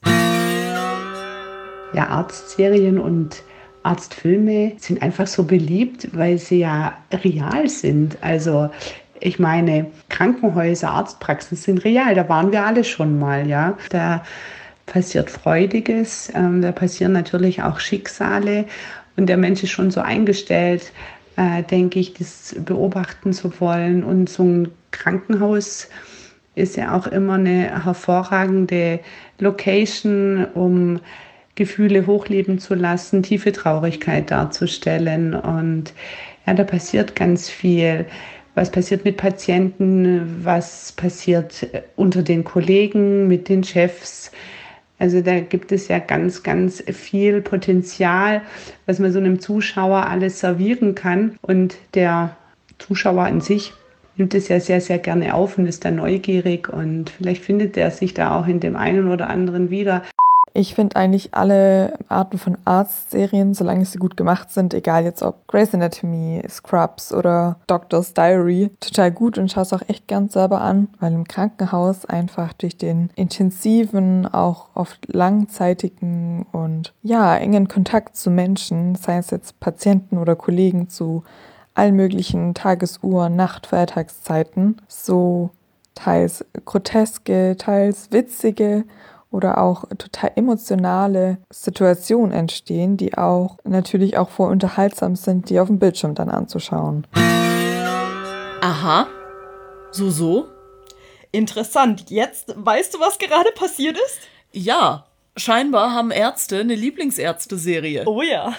Ja, Arztserien und Arztfilme sind einfach so beliebt, weil sie ja real sind. Also ich meine, Krankenhäuser, Arztpraxen sind real, da waren wir alle schon mal, ja. Da passiert Freudiges, da passieren natürlich auch Schicksale und der Mensch ist schon so eingestellt, denke ich, das beobachten zu wollen. Und so ein Krankenhaus ist ja auch immer eine hervorragende Location, um Gefühle hochleben zu lassen, tiefe Traurigkeit darzustellen. Und ja, da passiert ganz viel. Was passiert mit Patienten? Was passiert unter den Kollegen, mit den Chefs? Also da gibt es ja ganz, ganz viel Potenzial, was man so einem Zuschauer alles servieren kann. Und der Zuschauer an sich nimmt es ja sehr, sehr gerne auf und ist da neugierig. Und vielleicht findet er sich da auch in dem einen oder anderen wieder. Ich finde eigentlich alle Arten von Arztserien, solange sie gut gemacht sind, egal jetzt ob Grey's Anatomy, Scrubs oder Doctor's Diary, total gut und schaue es auch echt gern selber an, weil im Krankenhaus einfach durch den intensiven, auch oft langzeitigen und ja, engen Kontakt zu Menschen, sei es jetzt Patienten oder Kollegen zu allen möglichen Tagesuhren, Nacht-, Feiertagszeiten, so teils groteske, teils witzige oder auch total emotionale Situationen entstehen, die auch natürlich auch voll unterhaltsam sind, die auf dem Bildschirm dann anzuschauen. Aha. So? Interessant. Jetzt weißt du, was gerade passiert ist? Ja, scheinbar haben Ärzte eine Lieblingsärzte-Serie. Oh ja.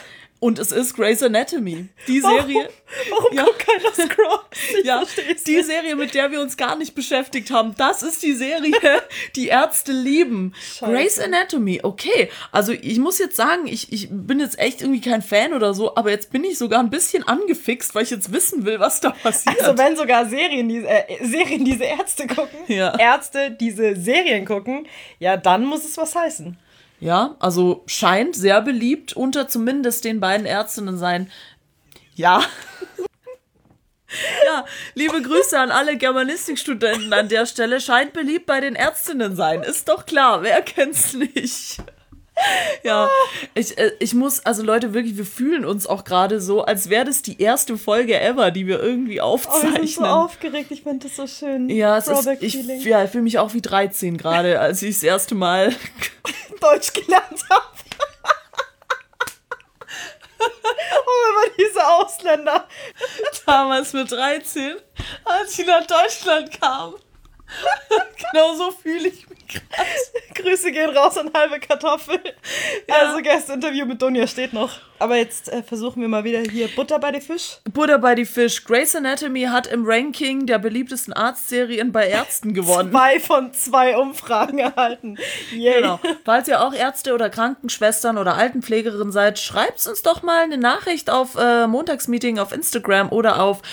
Und es ist Grey's Anatomy. Die Serie. Warum guckt keiner Scrubs? Ja, die Serie, mit der wir uns gar nicht beschäftigt haben. Das ist die Serie, die Ärzte lieben. Scheiße. Grey's Anatomy, okay. Also ich muss jetzt sagen, ich bin jetzt echt irgendwie kein Fan oder so, aber jetzt bin ich sogar ein bisschen angefixt, weil ich jetzt wissen will, was da passiert. Also wenn sogar Serien diese Ärzte gucken, Ja. Ärzte diese Serien gucken, ja, dann muss es was heißen. Ja, also scheint sehr beliebt unter zumindest den beiden Ärztinnen sein. Ja. Ja, liebe Grüße an alle Germanistikstudenten an der Stelle. Scheint beliebt bei den Ärztinnen sein. Ist doch klar, wer kennt's nicht? Ja, ich muss, also Leute, wirklich, wir fühlen uns auch gerade so, als wäre das die erste Folge ever, die wir irgendwie aufzeichnen. Oh, ich bin so aufgeregt, ich finde das so schön. Ja, ich Throwback-Feeling. fühle mich auch wie 13 gerade, als ich das erste Mal Deutsch gelernt habe. Oh, immer diese Ausländer. damals mit 13, als ich nach Deutschland kam. Genau so fühle ich mich gerade. Grüße gehen raus an halbe Kartoffel. Also Gastinterview mit Donja steht noch. Aber jetzt versuchen wir mal wieder hier Butter bei die Fisch. Butter bei die Fisch. Grey's Anatomy hat im Ranking der beliebtesten Arztserien bei Ärzten gewonnen. 2 von 2 Umfragen erhalten. Yay. Genau. Falls ihr auch Ärzte oder Krankenschwestern oder Altenpflegerin seid, schreibt uns doch mal eine Nachricht auf Montagsmeeting auf Instagram oder auf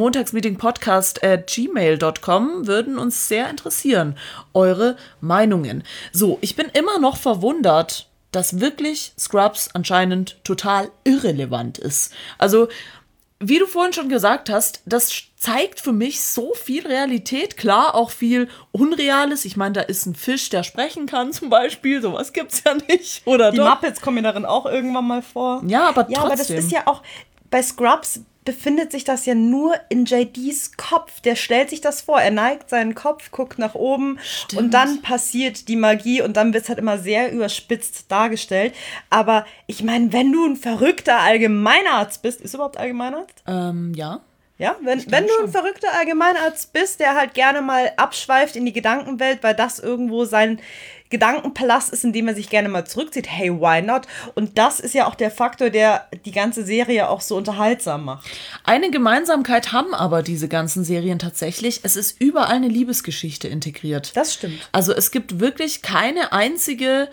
montagsmeetingpodcast@gmail.com. Würden uns sehr interessieren, eure Meinungen. So, ich bin immer noch verwundert, dass wirklich Scrubs anscheinend total irrelevant ist. Also, wie du vorhin schon gesagt hast, das zeigt für mich so viel Realität. Klar, auch viel Unreales. Ich meine, da ist ein Fisch, der sprechen kann zum Beispiel. Sowas gibt's ja nicht. Oder Die doch? Muppets kommen ja darin auch irgendwann mal vor. Ja, aber Ja, aber das trotzdem. ist ja auch, bei Scrubs befindet sich das ja nur in JDs Kopf. Der stellt sich das vor. Er neigt seinen Kopf, guckt nach oben und dann passiert die Magie und dann wird es halt immer sehr überspitzt dargestellt. Aber ich meine, wenn du ein verrückter Allgemeinarzt bist, ist überhaupt Allgemeinarzt? Ja. Ja, wenn du ein verrückter Allgemeinarzt bist, der halt gerne mal abschweift in die Gedankenwelt, weil das irgendwo sein Gedankenpalast ist, in dem er sich gerne mal zurückzieht, hey, why not? Und das ist ja auch der Faktor, der die ganze Serie auch so unterhaltsam macht. Eine Gemeinsamkeit haben aber diese ganzen Serien tatsächlich. Es ist überall eine Liebesgeschichte integriert. Das stimmt. Also es gibt wirklich keine einzige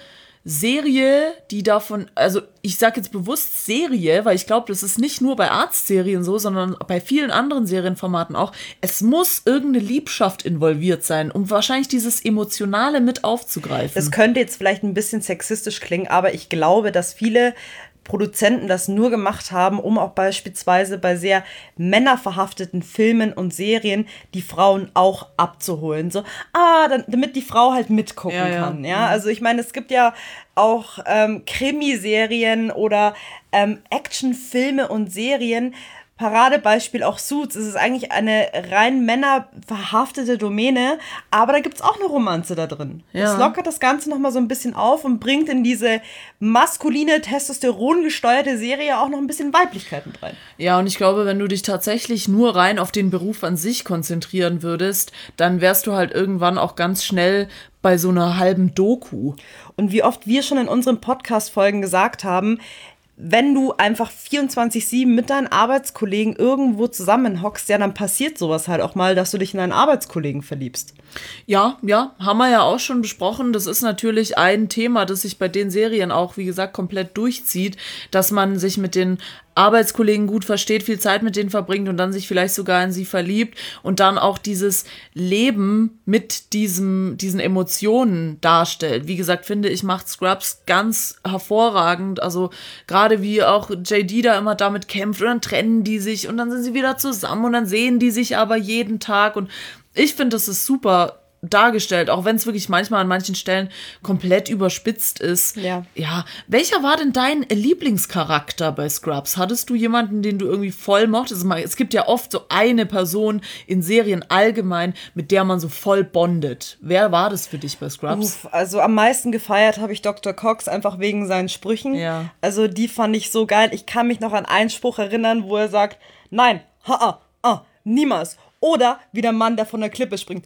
Serie, die davon, also ich sage jetzt bewusst Serie, weil ich glaube, das ist nicht nur bei Arztserien so, sondern bei vielen anderen Serienformaten auch. Es muss irgendeine Liebschaft involviert sein, um wahrscheinlich dieses Emotionale mit aufzugreifen. Das könnte jetzt vielleicht ein bisschen sexistisch klingen, aber ich glaube, dass viele Produzenten das nur gemacht haben, um auch beispielsweise bei sehr männerverhafteten Filmen und Serien die Frauen auch abzuholen. So, damit die Frau halt mitgucken kann. Ja, also ich meine, es gibt ja auch Krimiserien oder Actionfilme und Serien. Paradebeispiel auch Suits. Es ist eigentlich eine rein männerverhaftete Domäne, aber da gibt es auch eine Romanze da drin. Ja. Das lockert das Ganze nochmal so ein bisschen auf und bringt in diese maskuline, testosterongesteuerte Serie auch noch ein bisschen Weiblichkeit mit rein. Ja, und ich glaube, wenn du dich tatsächlich nur rein auf den Beruf an sich konzentrieren würdest, dann wärst du halt irgendwann auch ganz schnell bei so einer halben Doku. Und wie oft wir schon in unseren Podcast-Folgen gesagt haben, wenn du einfach 24/7 mit deinen Arbeitskollegen irgendwo zusammenhockst, ja, dann passiert sowas halt auch mal, dass du dich in einen Arbeitskollegen verliebst. Ja, haben wir ja auch schon besprochen. Das ist natürlich ein Thema, das sich bei den Serien auch, wie gesagt, komplett durchzieht, dass man sich mit den Arbeitskollegen gut versteht, viel Zeit mit denen verbringt und dann sich vielleicht sogar in sie verliebt und dann auch dieses Leben mit diesen Emotionen darstellt. Wie gesagt, finde ich, macht Scrubs ganz hervorragend. Also gerade wie auch JD da immer damit kämpft und dann trennen die sich und dann sind sie wieder zusammen und dann sehen die sich aber jeden Tag und ich finde, das ist super dargestellt, auch wenn es wirklich manchmal an manchen Stellen komplett überspitzt ist. Ja. Ja. Welcher war denn dein Lieblingscharakter bei Scrubs? Hattest du jemanden, den du irgendwie voll mochtest? Es gibt ja oft so eine Person in Serien allgemein, mit der man so voll bondet. Wer war das für dich bei Scrubs? Also am meisten gefeiert habe ich Dr. Cox einfach wegen seinen Sprüchen. Ja. Also die fand ich so geil. Ich kann mich noch an einen Spruch erinnern, wo er sagt, nein, niemals. Oder wie der Mann, der von der Klippe springt.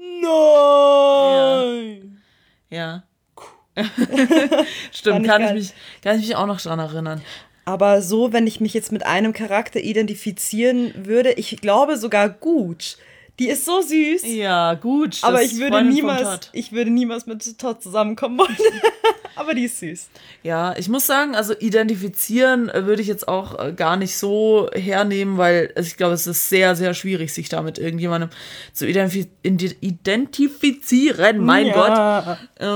Nein! Ja. Stimmt, Fand ich kann geil. ich mich auch noch dran erinnern. Aber so, wenn ich mich jetzt mit einem Charakter identifizieren würde, ich glaube sogar Gooch. Die ist so süß. Ja, gut. Aber ich würde niemals mit Todd zusammenkommen wollen. Aber die ist süß. Ja, ich muss sagen, also identifizieren würde ich jetzt auch gar nicht so hernehmen, weil ich glaube, es ist sehr, sehr schwierig, sich da mit irgendjemandem zu identifizieren. Mein Gott.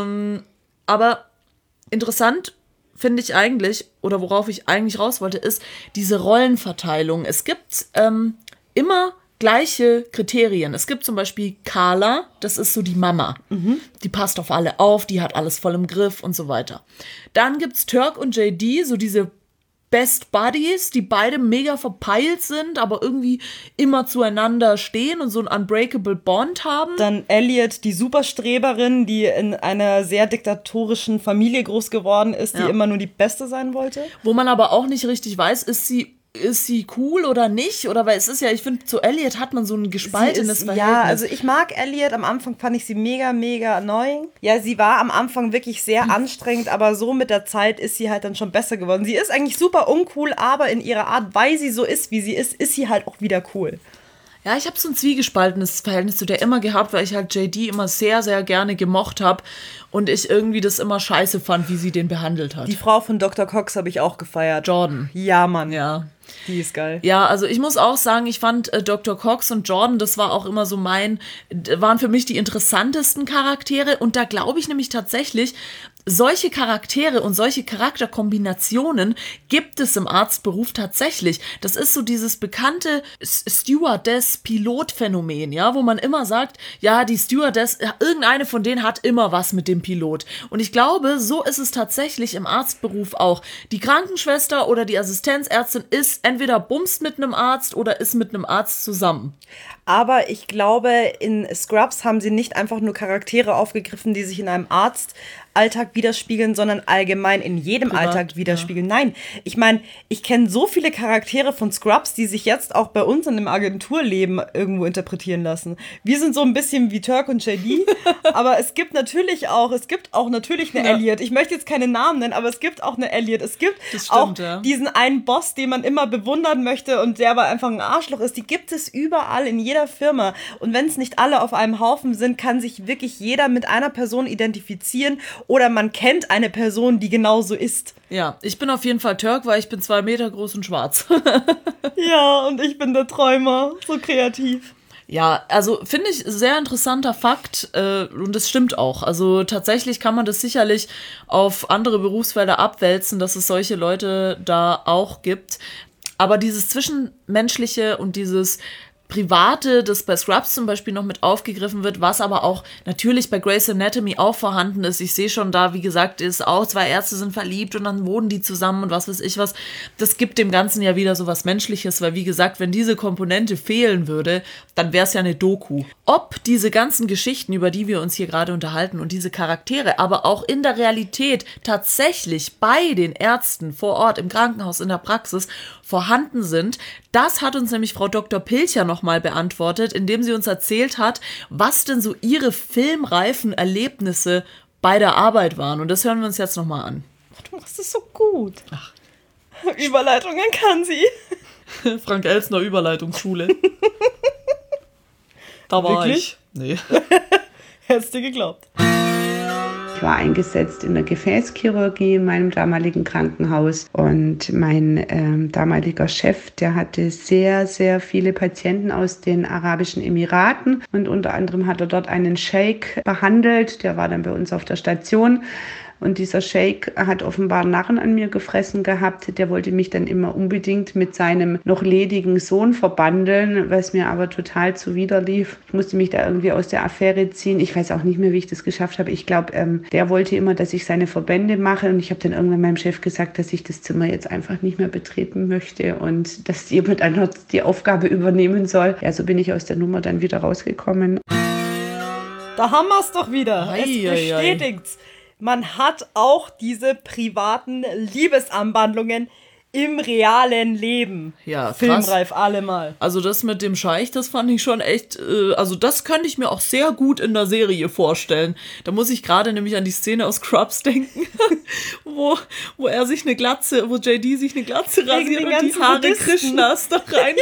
Aber interessant finde ich eigentlich, oder worauf ich eigentlich raus wollte, ist diese Rollenverteilung. Es gibt immer gleiche Kriterien. Es gibt zum Beispiel Carla, das ist so die Mama. Die passt auf alle auf, die hat alles voll im Griff und so weiter. Dann gibt's Turk und JD, so diese Best Buddies, die beide mega verpeilt sind, aber irgendwie immer zueinander stehen und so ein unbreakable Bond haben. Dann Elliot, die Superstreberin, die in einer sehr diktatorischen Familie groß geworden ist, die immer nur die Beste sein wollte. Wo man aber auch nicht richtig weiß, ist sie cool oder nicht? Oder weil es ist ja, ich finde, zu Elliot hat man so ein gespaltenes Verhältnis. Ja, also ich mag Elliot. Am Anfang fand ich sie mega, mega annoying. Ja, sie war am Anfang wirklich sehr anstrengend, aber so mit der Zeit ist sie halt dann schon besser geworden. Sie ist eigentlich super uncool, aber in ihrer Art, weil sie so ist, wie sie ist sie halt auch wieder cool. Ja, ich habe so ein zwiegespaltenes Verhältnis zu der immer gehabt, weil ich halt JD immer sehr, sehr gerne gemocht habe und ich irgendwie das immer scheiße fand, wie sie den behandelt hat. Die Frau von Dr. Cox habe ich auch gefeiert. Jordan. Ja, Mann. Ja. Die ist geil. Ja, also ich muss auch sagen, ich fand Dr. Cox und Jordan, das war auch immer so waren für mich die interessantesten Charaktere und da glaube ich nämlich tatsächlich, solche Charaktere und solche Charakterkombinationen gibt es im Arztberuf tatsächlich. Das ist so dieses bekannte Stewardess-Pilot-Phänomen, ja, wo man immer sagt, ja, die Stewardess, irgendeine von denen hat immer was mit dem Pilot. Und ich glaube, so ist es tatsächlich im Arztberuf auch. Die Krankenschwester oder die Assistenzärztin ist entweder bumst mit einem Arzt oder ist mit einem Arzt zusammen. Aber ich glaube, in Scrubs haben sie nicht einfach nur Charaktere aufgegriffen, die sich in einem Arztalltag widerspiegeln, sondern allgemein in jedem Alltag widerspiegeln. Ja. Nein, ich meine, ich kenne so viele Charaktere von Scrubs, die sich jetzt auch bei uns in dem Agenturleben irgendwo interpretieren lassen. Wir sind so ein bisschen wie Turk und JD, aber es gibt auch natürlich eine Elliot. Ich möchte jetzt keine Namen nennen, aber es gibt auch eine Elliot. Es gibt diesen einen Boss, den man immer bewundern möchte und der aber einfach ein Arschloch ist. Die gibt es überall in jeder Firma. Und wenn es nicht alle auf einem Haufen sind, kann sich wirklich jeder mit einer Person identifizieren oder man kennt eine Person, die genauso ist. Ja, ich bin auf jeden Fall Turk, weil ich bin 2 Meter groß und schwarz. Ja, und ich bin der Träumer. So kreativ. Ja, also finde ich sehr interessanter Fakt und es stimmt auch. Also tatsächlich kann man das sicherlich auf andere Berufsfelder abwälzen, dass es solche Leute da auch gibt. Aber dieses Zwischenmenschliche und dieses Private, das bei Scrubs zum Beispiel noch mit aufgegriffen wird, was aber auch natürlich bei Grey's Anatomy auch vorhanden ist. Ich sehe schon da, wie gesagt, ist auch 2 Ärzte sind verliebt und dann wohnen die zusammen und was weiß ich was. Das gibt dem Ganzen ja wieder so was Menschliches, weil wie gesagt, wenn diese Komponente fehlen würde, dann wäre es ja eine Doku. Ob diese ganzen Geschichten, über die wir uns hier gerade unterhalten und diese Charaktere, aber auch in der Realität tatsächlich bei den Ärzten vor Ort im Krankenhaus, in der Praxis vorhanden sind, das hat uns nämlich Frau Dr. Pilcher nochmal beantwortet, indem sie uns erzählt hat, was denn so ihre filmreifen Erlebnisse bei der Arbeit waren. Und das hören wir uns jetzt nochmal an. Du machst es so gut. Ach. Überleitungen kann sie. Frank Elstner Überleitungsschule. Da war Wirklich? ich. Nee. Hättest du geglaubt. Ich war eingesetzt in der Gefäßchirurgie in meinem damaligen Krankenhaus und mein damaliger Chef, der hatte sehr, sehr viele Patienten aus den Arabischen Emiraten und unter anderem hat er dort einen Scheik behandelt, der war dann bei uns auf der Station. Und dieser Scheik hat offenbar einen Narren an mir gefressen gehabt. Der wollte mich dann immer unbedingt mit seinem noch ledigen Sohn verbandeln, was mir aber total zuwiderlief. Ich musste mich da irgendwie aus der Affäre ziehen. Ich weiß auch nicht mehr, wie ich das geschafft habe. Ich glaube, der wollte immer, dass ich seine Verbände mache. Und ich habe dann irgendwann meinem Chef gesagt, dass ich das Zimmer jetzt einfach nicht mehr betreten möchte und dass jemand anderes die Aufgabe übernehmen soll. Ja, so bin ich aus der Nummer dann wieder rausgekommen. Da haben wir es doch wieder. Ei, Es bestätigt's. Man hat auch diese privaten Liebesanwandlungen im realen Leben. Ja, krass. Filmreif allemal. Also das mit dem Scheich, das fand ich schon echt, also das könnte ich mir auch sehr gut in der Serie vorstellen. Da muss ich gerade nämlich an die Szene aus Scrubs denken, wo er sich eine Glatze, wo JD sich eine Glatze rasiert den und die ganzen Haare Buddhisten. Krishnas da rein.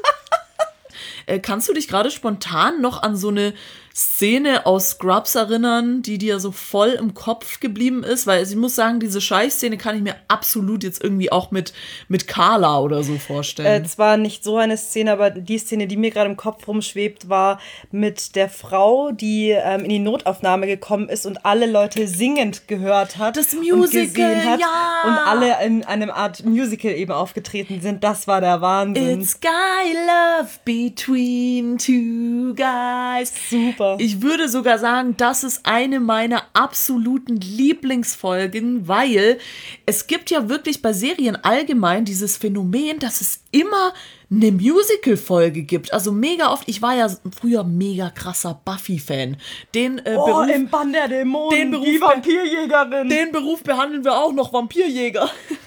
Kannst du dich gerade spontan noch an so eine Szene aus Scrubs erinnern, die dir so voll im Kopf geblieben ist? Weil ich muss sagen, diese Scheich-Szene kann ich mir absolut jetzt irgendwie auch mit Carla oder so vorstellen. Zwar nicht so eine Szene, aber die Szene, die mir gerade im Kopf rumschwebt, war mit der Frau, die in die Notaufnahme gekommen ist und alle Leute singend gehört hat. Das und Musical, gesehen hat ja! Und alle in einem Art Musical eben aufgetreten sind. Das war der Wahnsinn. It's guy love between two guys. Super. Ich würde sogar sagen, das ist eine meiner absoluten Lieblingsfolgen, weil es gibt ja wirklich bei Serien allgemein dieses Phänomen, dass es immer eine Musical-Folge gibt. Also mega oft. Ich war ja früher mega krasser Buffy-Fan. Den Beruf, im Bann der Dämonen, den Beruf- die Vampirjägerin. den Beruf behandeln wir auch noch, Vampirjäger.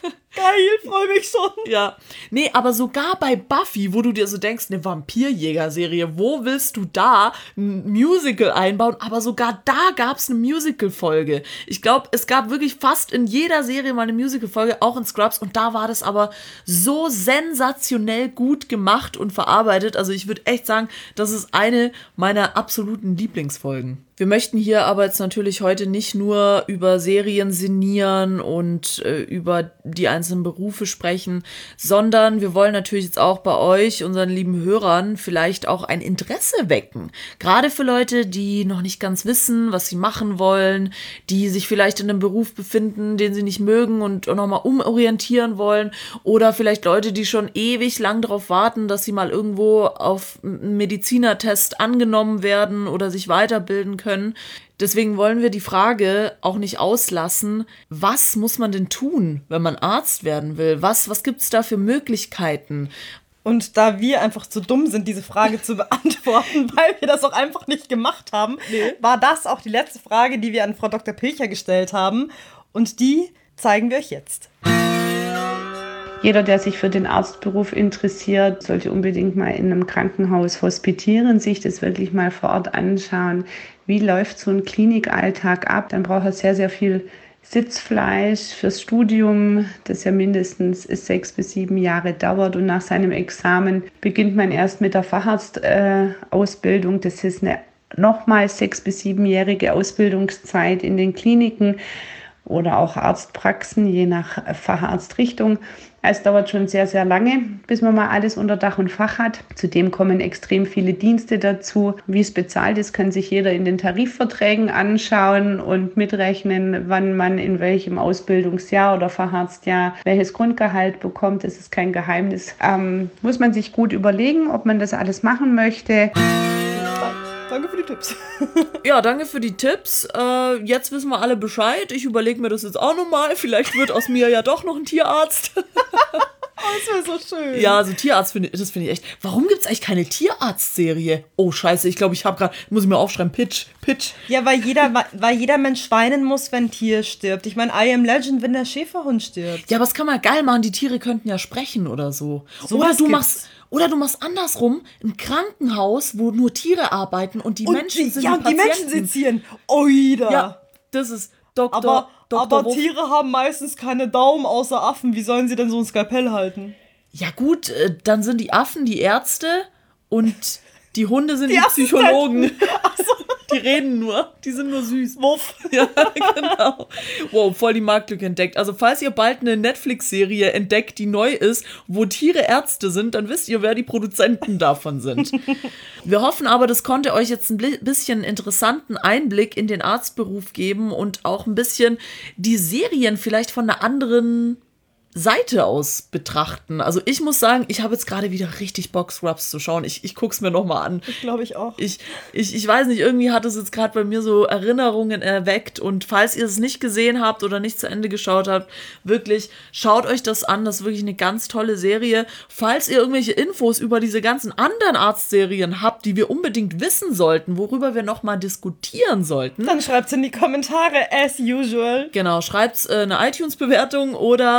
Geil, freue mich schon. Ja, nee, aber sogar bei Buffy, wo du dir so denkst, eine Vampirjäger-Serie, wo willst du da ein Musical einbauen? Aber sogar da gab es eine Musical-Folge. Ich glaube, es gab wirklich fast in jeder Serie mal eine Musical-Folge, auch in Scrubs, und da war das aber so sensationell gut gemacht und verarbeitet. Also ich würde echt sagen, das ist eine meiner absoluten Lieblingsfolgen. Wir möchten hier aber jetzt natürlich heute nicht nur über Serien sinnieren und über die einzelnen Berufe sprechen, sondern wir wollen natürlich jetzt auch bei euch, unseren lieben Hörern, vielleicht auch ein Interesse wecken. Gerade für Leute, die noch nicht ganz wissen, was sie machen wollen, die sich vielleicht in einem Beruf befinden, den sie nicht mögen und nochmal umorientieren wollen, oder vielleicht Leute, die schon ewig lang darauf warten, dass sie mal irgendwo auf einen Medizinertest angenommen werden oder sich weiterbilden können. Deswegen wollen wir die Frage auch nicht auslassen, was muss man denn tun, wenn man Arzt werden will? Was gibt's da für Möglichkeiten? Und da wir einfach zu dumm sind, diese Frage zu beantworten, weil wir das auch einfach nicht gemacht haben, war das auch die letzte Frage, die wir an Frau Dr. Pilcher gestellt haben. Und die zeigen wir euch jetzt. Jeder, der sich für den Arztberuf interessiert, sollte unbedingt mal in einem Krankenhaus hospitieren, sich das wirklich mal vor Ort anschauen. Wie läuft so ein Klinikalltag ab? Dann braucht er sehr, sehr viel Sitzfleisch fürs Studium, das ja mindestens 6 bis 7 Jahre dauert. Und nach seinem Examen beginnt man erst mit der Facharztausbildung. Das ist eine nochmal 6- bis 7-jährige Ausbildungszeit in den Kliniken oder auch Arztpraxen, je nach Facharztrichtung. Es dauert schon sehr, sehr lange, bis man mal alles unter Dach und Fach hat. Zudem kommen extrem viele Dienste dazu. Wie es bezahlt ist, kann sich jeder in den Tarifverträgen anschauen und mitrechnen, wann man in welchem Ausbildungsjahr oder Facharztjahr welches Grundgehalt bekommt. Das ist kein Geheimnis. Muss man sich gut überlegen, ob man das alles machen möchte. Danke für die Tipps. Ja, danke für die Tipps. Jetzt wissen wir alle Bescheid. Ich überlege mir das jetzt auch nochmal. Vielleicht wird aus mir ja doch noch ein Tierarzt. Das wäre so schön. Ja, also Tierarzt, das finde ich echt. Warum gibt es eigentlich keine Tierarzt-Serie? Oh, scheiße, ich glaube, muss ich mir aufschreiben, Pitch. Ja, weil jeder Mensch weinen muss, wenn ein Tier stirbt. Ich meine, I Am Legend, wenn der Schäferhund stirbt. Ja, aber das kann man geil machen. Die Tiere könnten ja sprechen oder so. Sowas gibt's. Oder du machst andersrum, ein Krankenhaus, wo nur Tiere arbeiten und die Menschen sind die und die Patienten. Menschen sezieren. Oida. Ja, das ist Dr. Aber Wolf. Tiere haben meistens keine Daumen außer Affen. Wie sollen sie denn so ein Skalpell halten? Ja gut, dann sind die Affen die Ärzte und die Hunde sind die Assistenten. Psychologen. Die reden nur, die sind nur süß. Wuff. Ja, genau. Wow, voll die Marktlücke entdeckt. Also falls ihr bald eine Netflix-Serie entdeckt, die neu ist, wo Tiere Ärzte sind, dann wisst ihr, wer die Produzenten davon sind. Wir hoffen aber, das konnte euch jetzt ein bisschen interessanten Einblick in den Arztberuf geben und auch ein bisschen die Serien vielleicht von einer anderen Seite aus betrachten. Also ich muss sagen, ich habe jetzt gerade wieder richtig Bock, Scrubs zu schauen. Ich gucke es mir nochmal an. Ich glaube, ich auch. Ich weiß nicht, irgendwie hat es jetzt gerade bei mir so Erinnerungen erweckt, und falls ihr es nicht gesehen habt oder nicht zu Ende geschaut habt, wirklich, schaut euch das an. Das ist wirklich eine ganz tolle Serie. Falls ihr irgendwelche Infos über diese ganzen anderen Arztserien habt, die wir unbedingt wissen sollten, worüber wir nochmal diskutieren sollten, Dann schreibt's in die Kommentare, as usual. genau, schreibt eine iTunes-Bewertung oder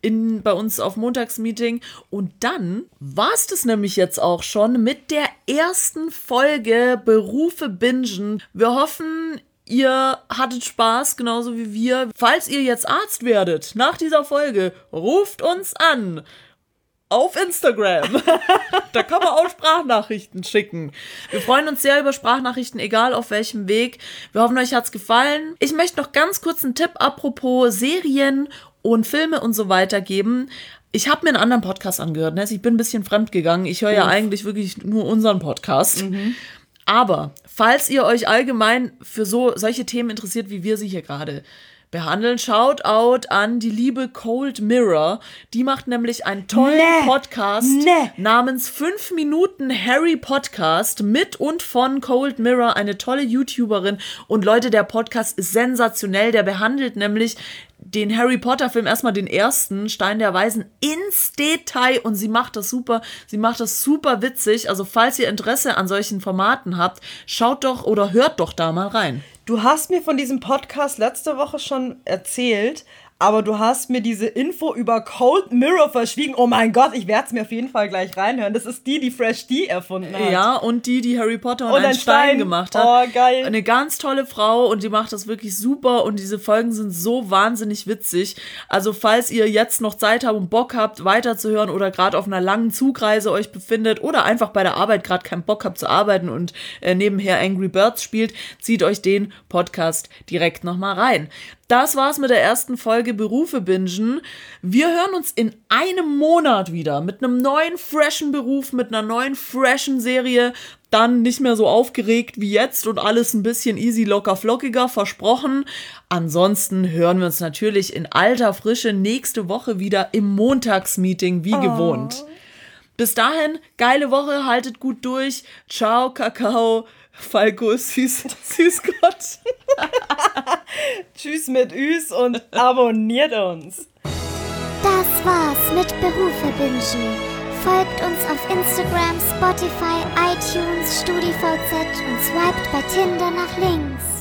bei uns auf Montagsmeeting. Und dann war es das nämlich jetzt auch schon mit der ersten Folge Berufe bingen. Wir hoffen, ihr hattet Spaß, genauso wie wir. Falls ihr jetzt Arzt werdet, nach dieser Folge, ruft uns an. Auf Instagram. Da kann man auch Sprachnachrichten schicken. Wir freuen uns sehr über Sprachnachrichten, egal auf welchem Weg. Wir hoffen, euch hat's gefallen. Ich möchte noch ganz kurz einen Tipp apropos Serien und Filme und so weiter geben. Ich habe mir einen anderen Podcast angehört. Ne? Ich bin ein bisschen fremd gegangen. Ich höre ja eigentlich wirklich nur unseren Podcast. Aber falls ihr euch allgemein für solche Themen interessiert, wie wir sie hier gerade behandeln, Shoutout an die liebe Cold Mirror. Die macht nämlich einen tollen Podcast namens 5 Minuten Harry Podcast mit und von Cold Mirror, eine tolle YouTuberin. Und Leute, der Podcast ist sensationell. Der behandelt nämlich den Harry Potter Film, erstmal den ersten, Stein der Weisen, ins Detail, und sie macht das super witzig. Also falls ihr Interesse an solchen Formaten habt, schaut doch oder hört doch da mal rein. Du hast mir von diesem Podcast letzte Woche schon erzählt, aber du hast mir diese Info über Cold Mirror verschwiegen. Oh mein Gott, ich werde es mir auf jeden Fall gleich reinhören. Das ist die Fresh D erfunden hat. Ja, und die Harry Potter und ein Stein gemacht hat. Oh, geil. Eine ganz tolle Frau, und die macht das wirklich super, und diese Folgen sind so wahnsinnig witzig. Also falls ihr jetzt noch Zeit habt und Bock habt, weiterzuhören oder gerade auf einer langen Zugreise euch befindet oder einfach bei der Arbeit gerade keinen Bock habt zu arbeiten und nebenher Angry Birds spielt, zieht euch den Podcast direkt nochmal rein. Das war's mit der ersten Folge Berufe bingen. Wir hören uns in einem Monat wieder mit einem neuen, freshen Beruf, mit einer neuen, freshen Serie. Dann nicht mehr so aufgeregt wie jetzt und alles ein bisschen easy, locker, flockiger, versprochen. Ansonsten hören wir uns natürlich in alter Frische nächste Woche wieder im Montagsmeeting wie gewohnt. Bis dahin, geile Woche, haltet gut durch. Ciao, Kakao. Falco ist süß Gott. Tschüss mit Üs und abonniert uns. Das war's mit Berufe bingen. Folgt uns auf Instagram, Spotify, iTunes, StudiVZ und swiped bei Tinder nach links.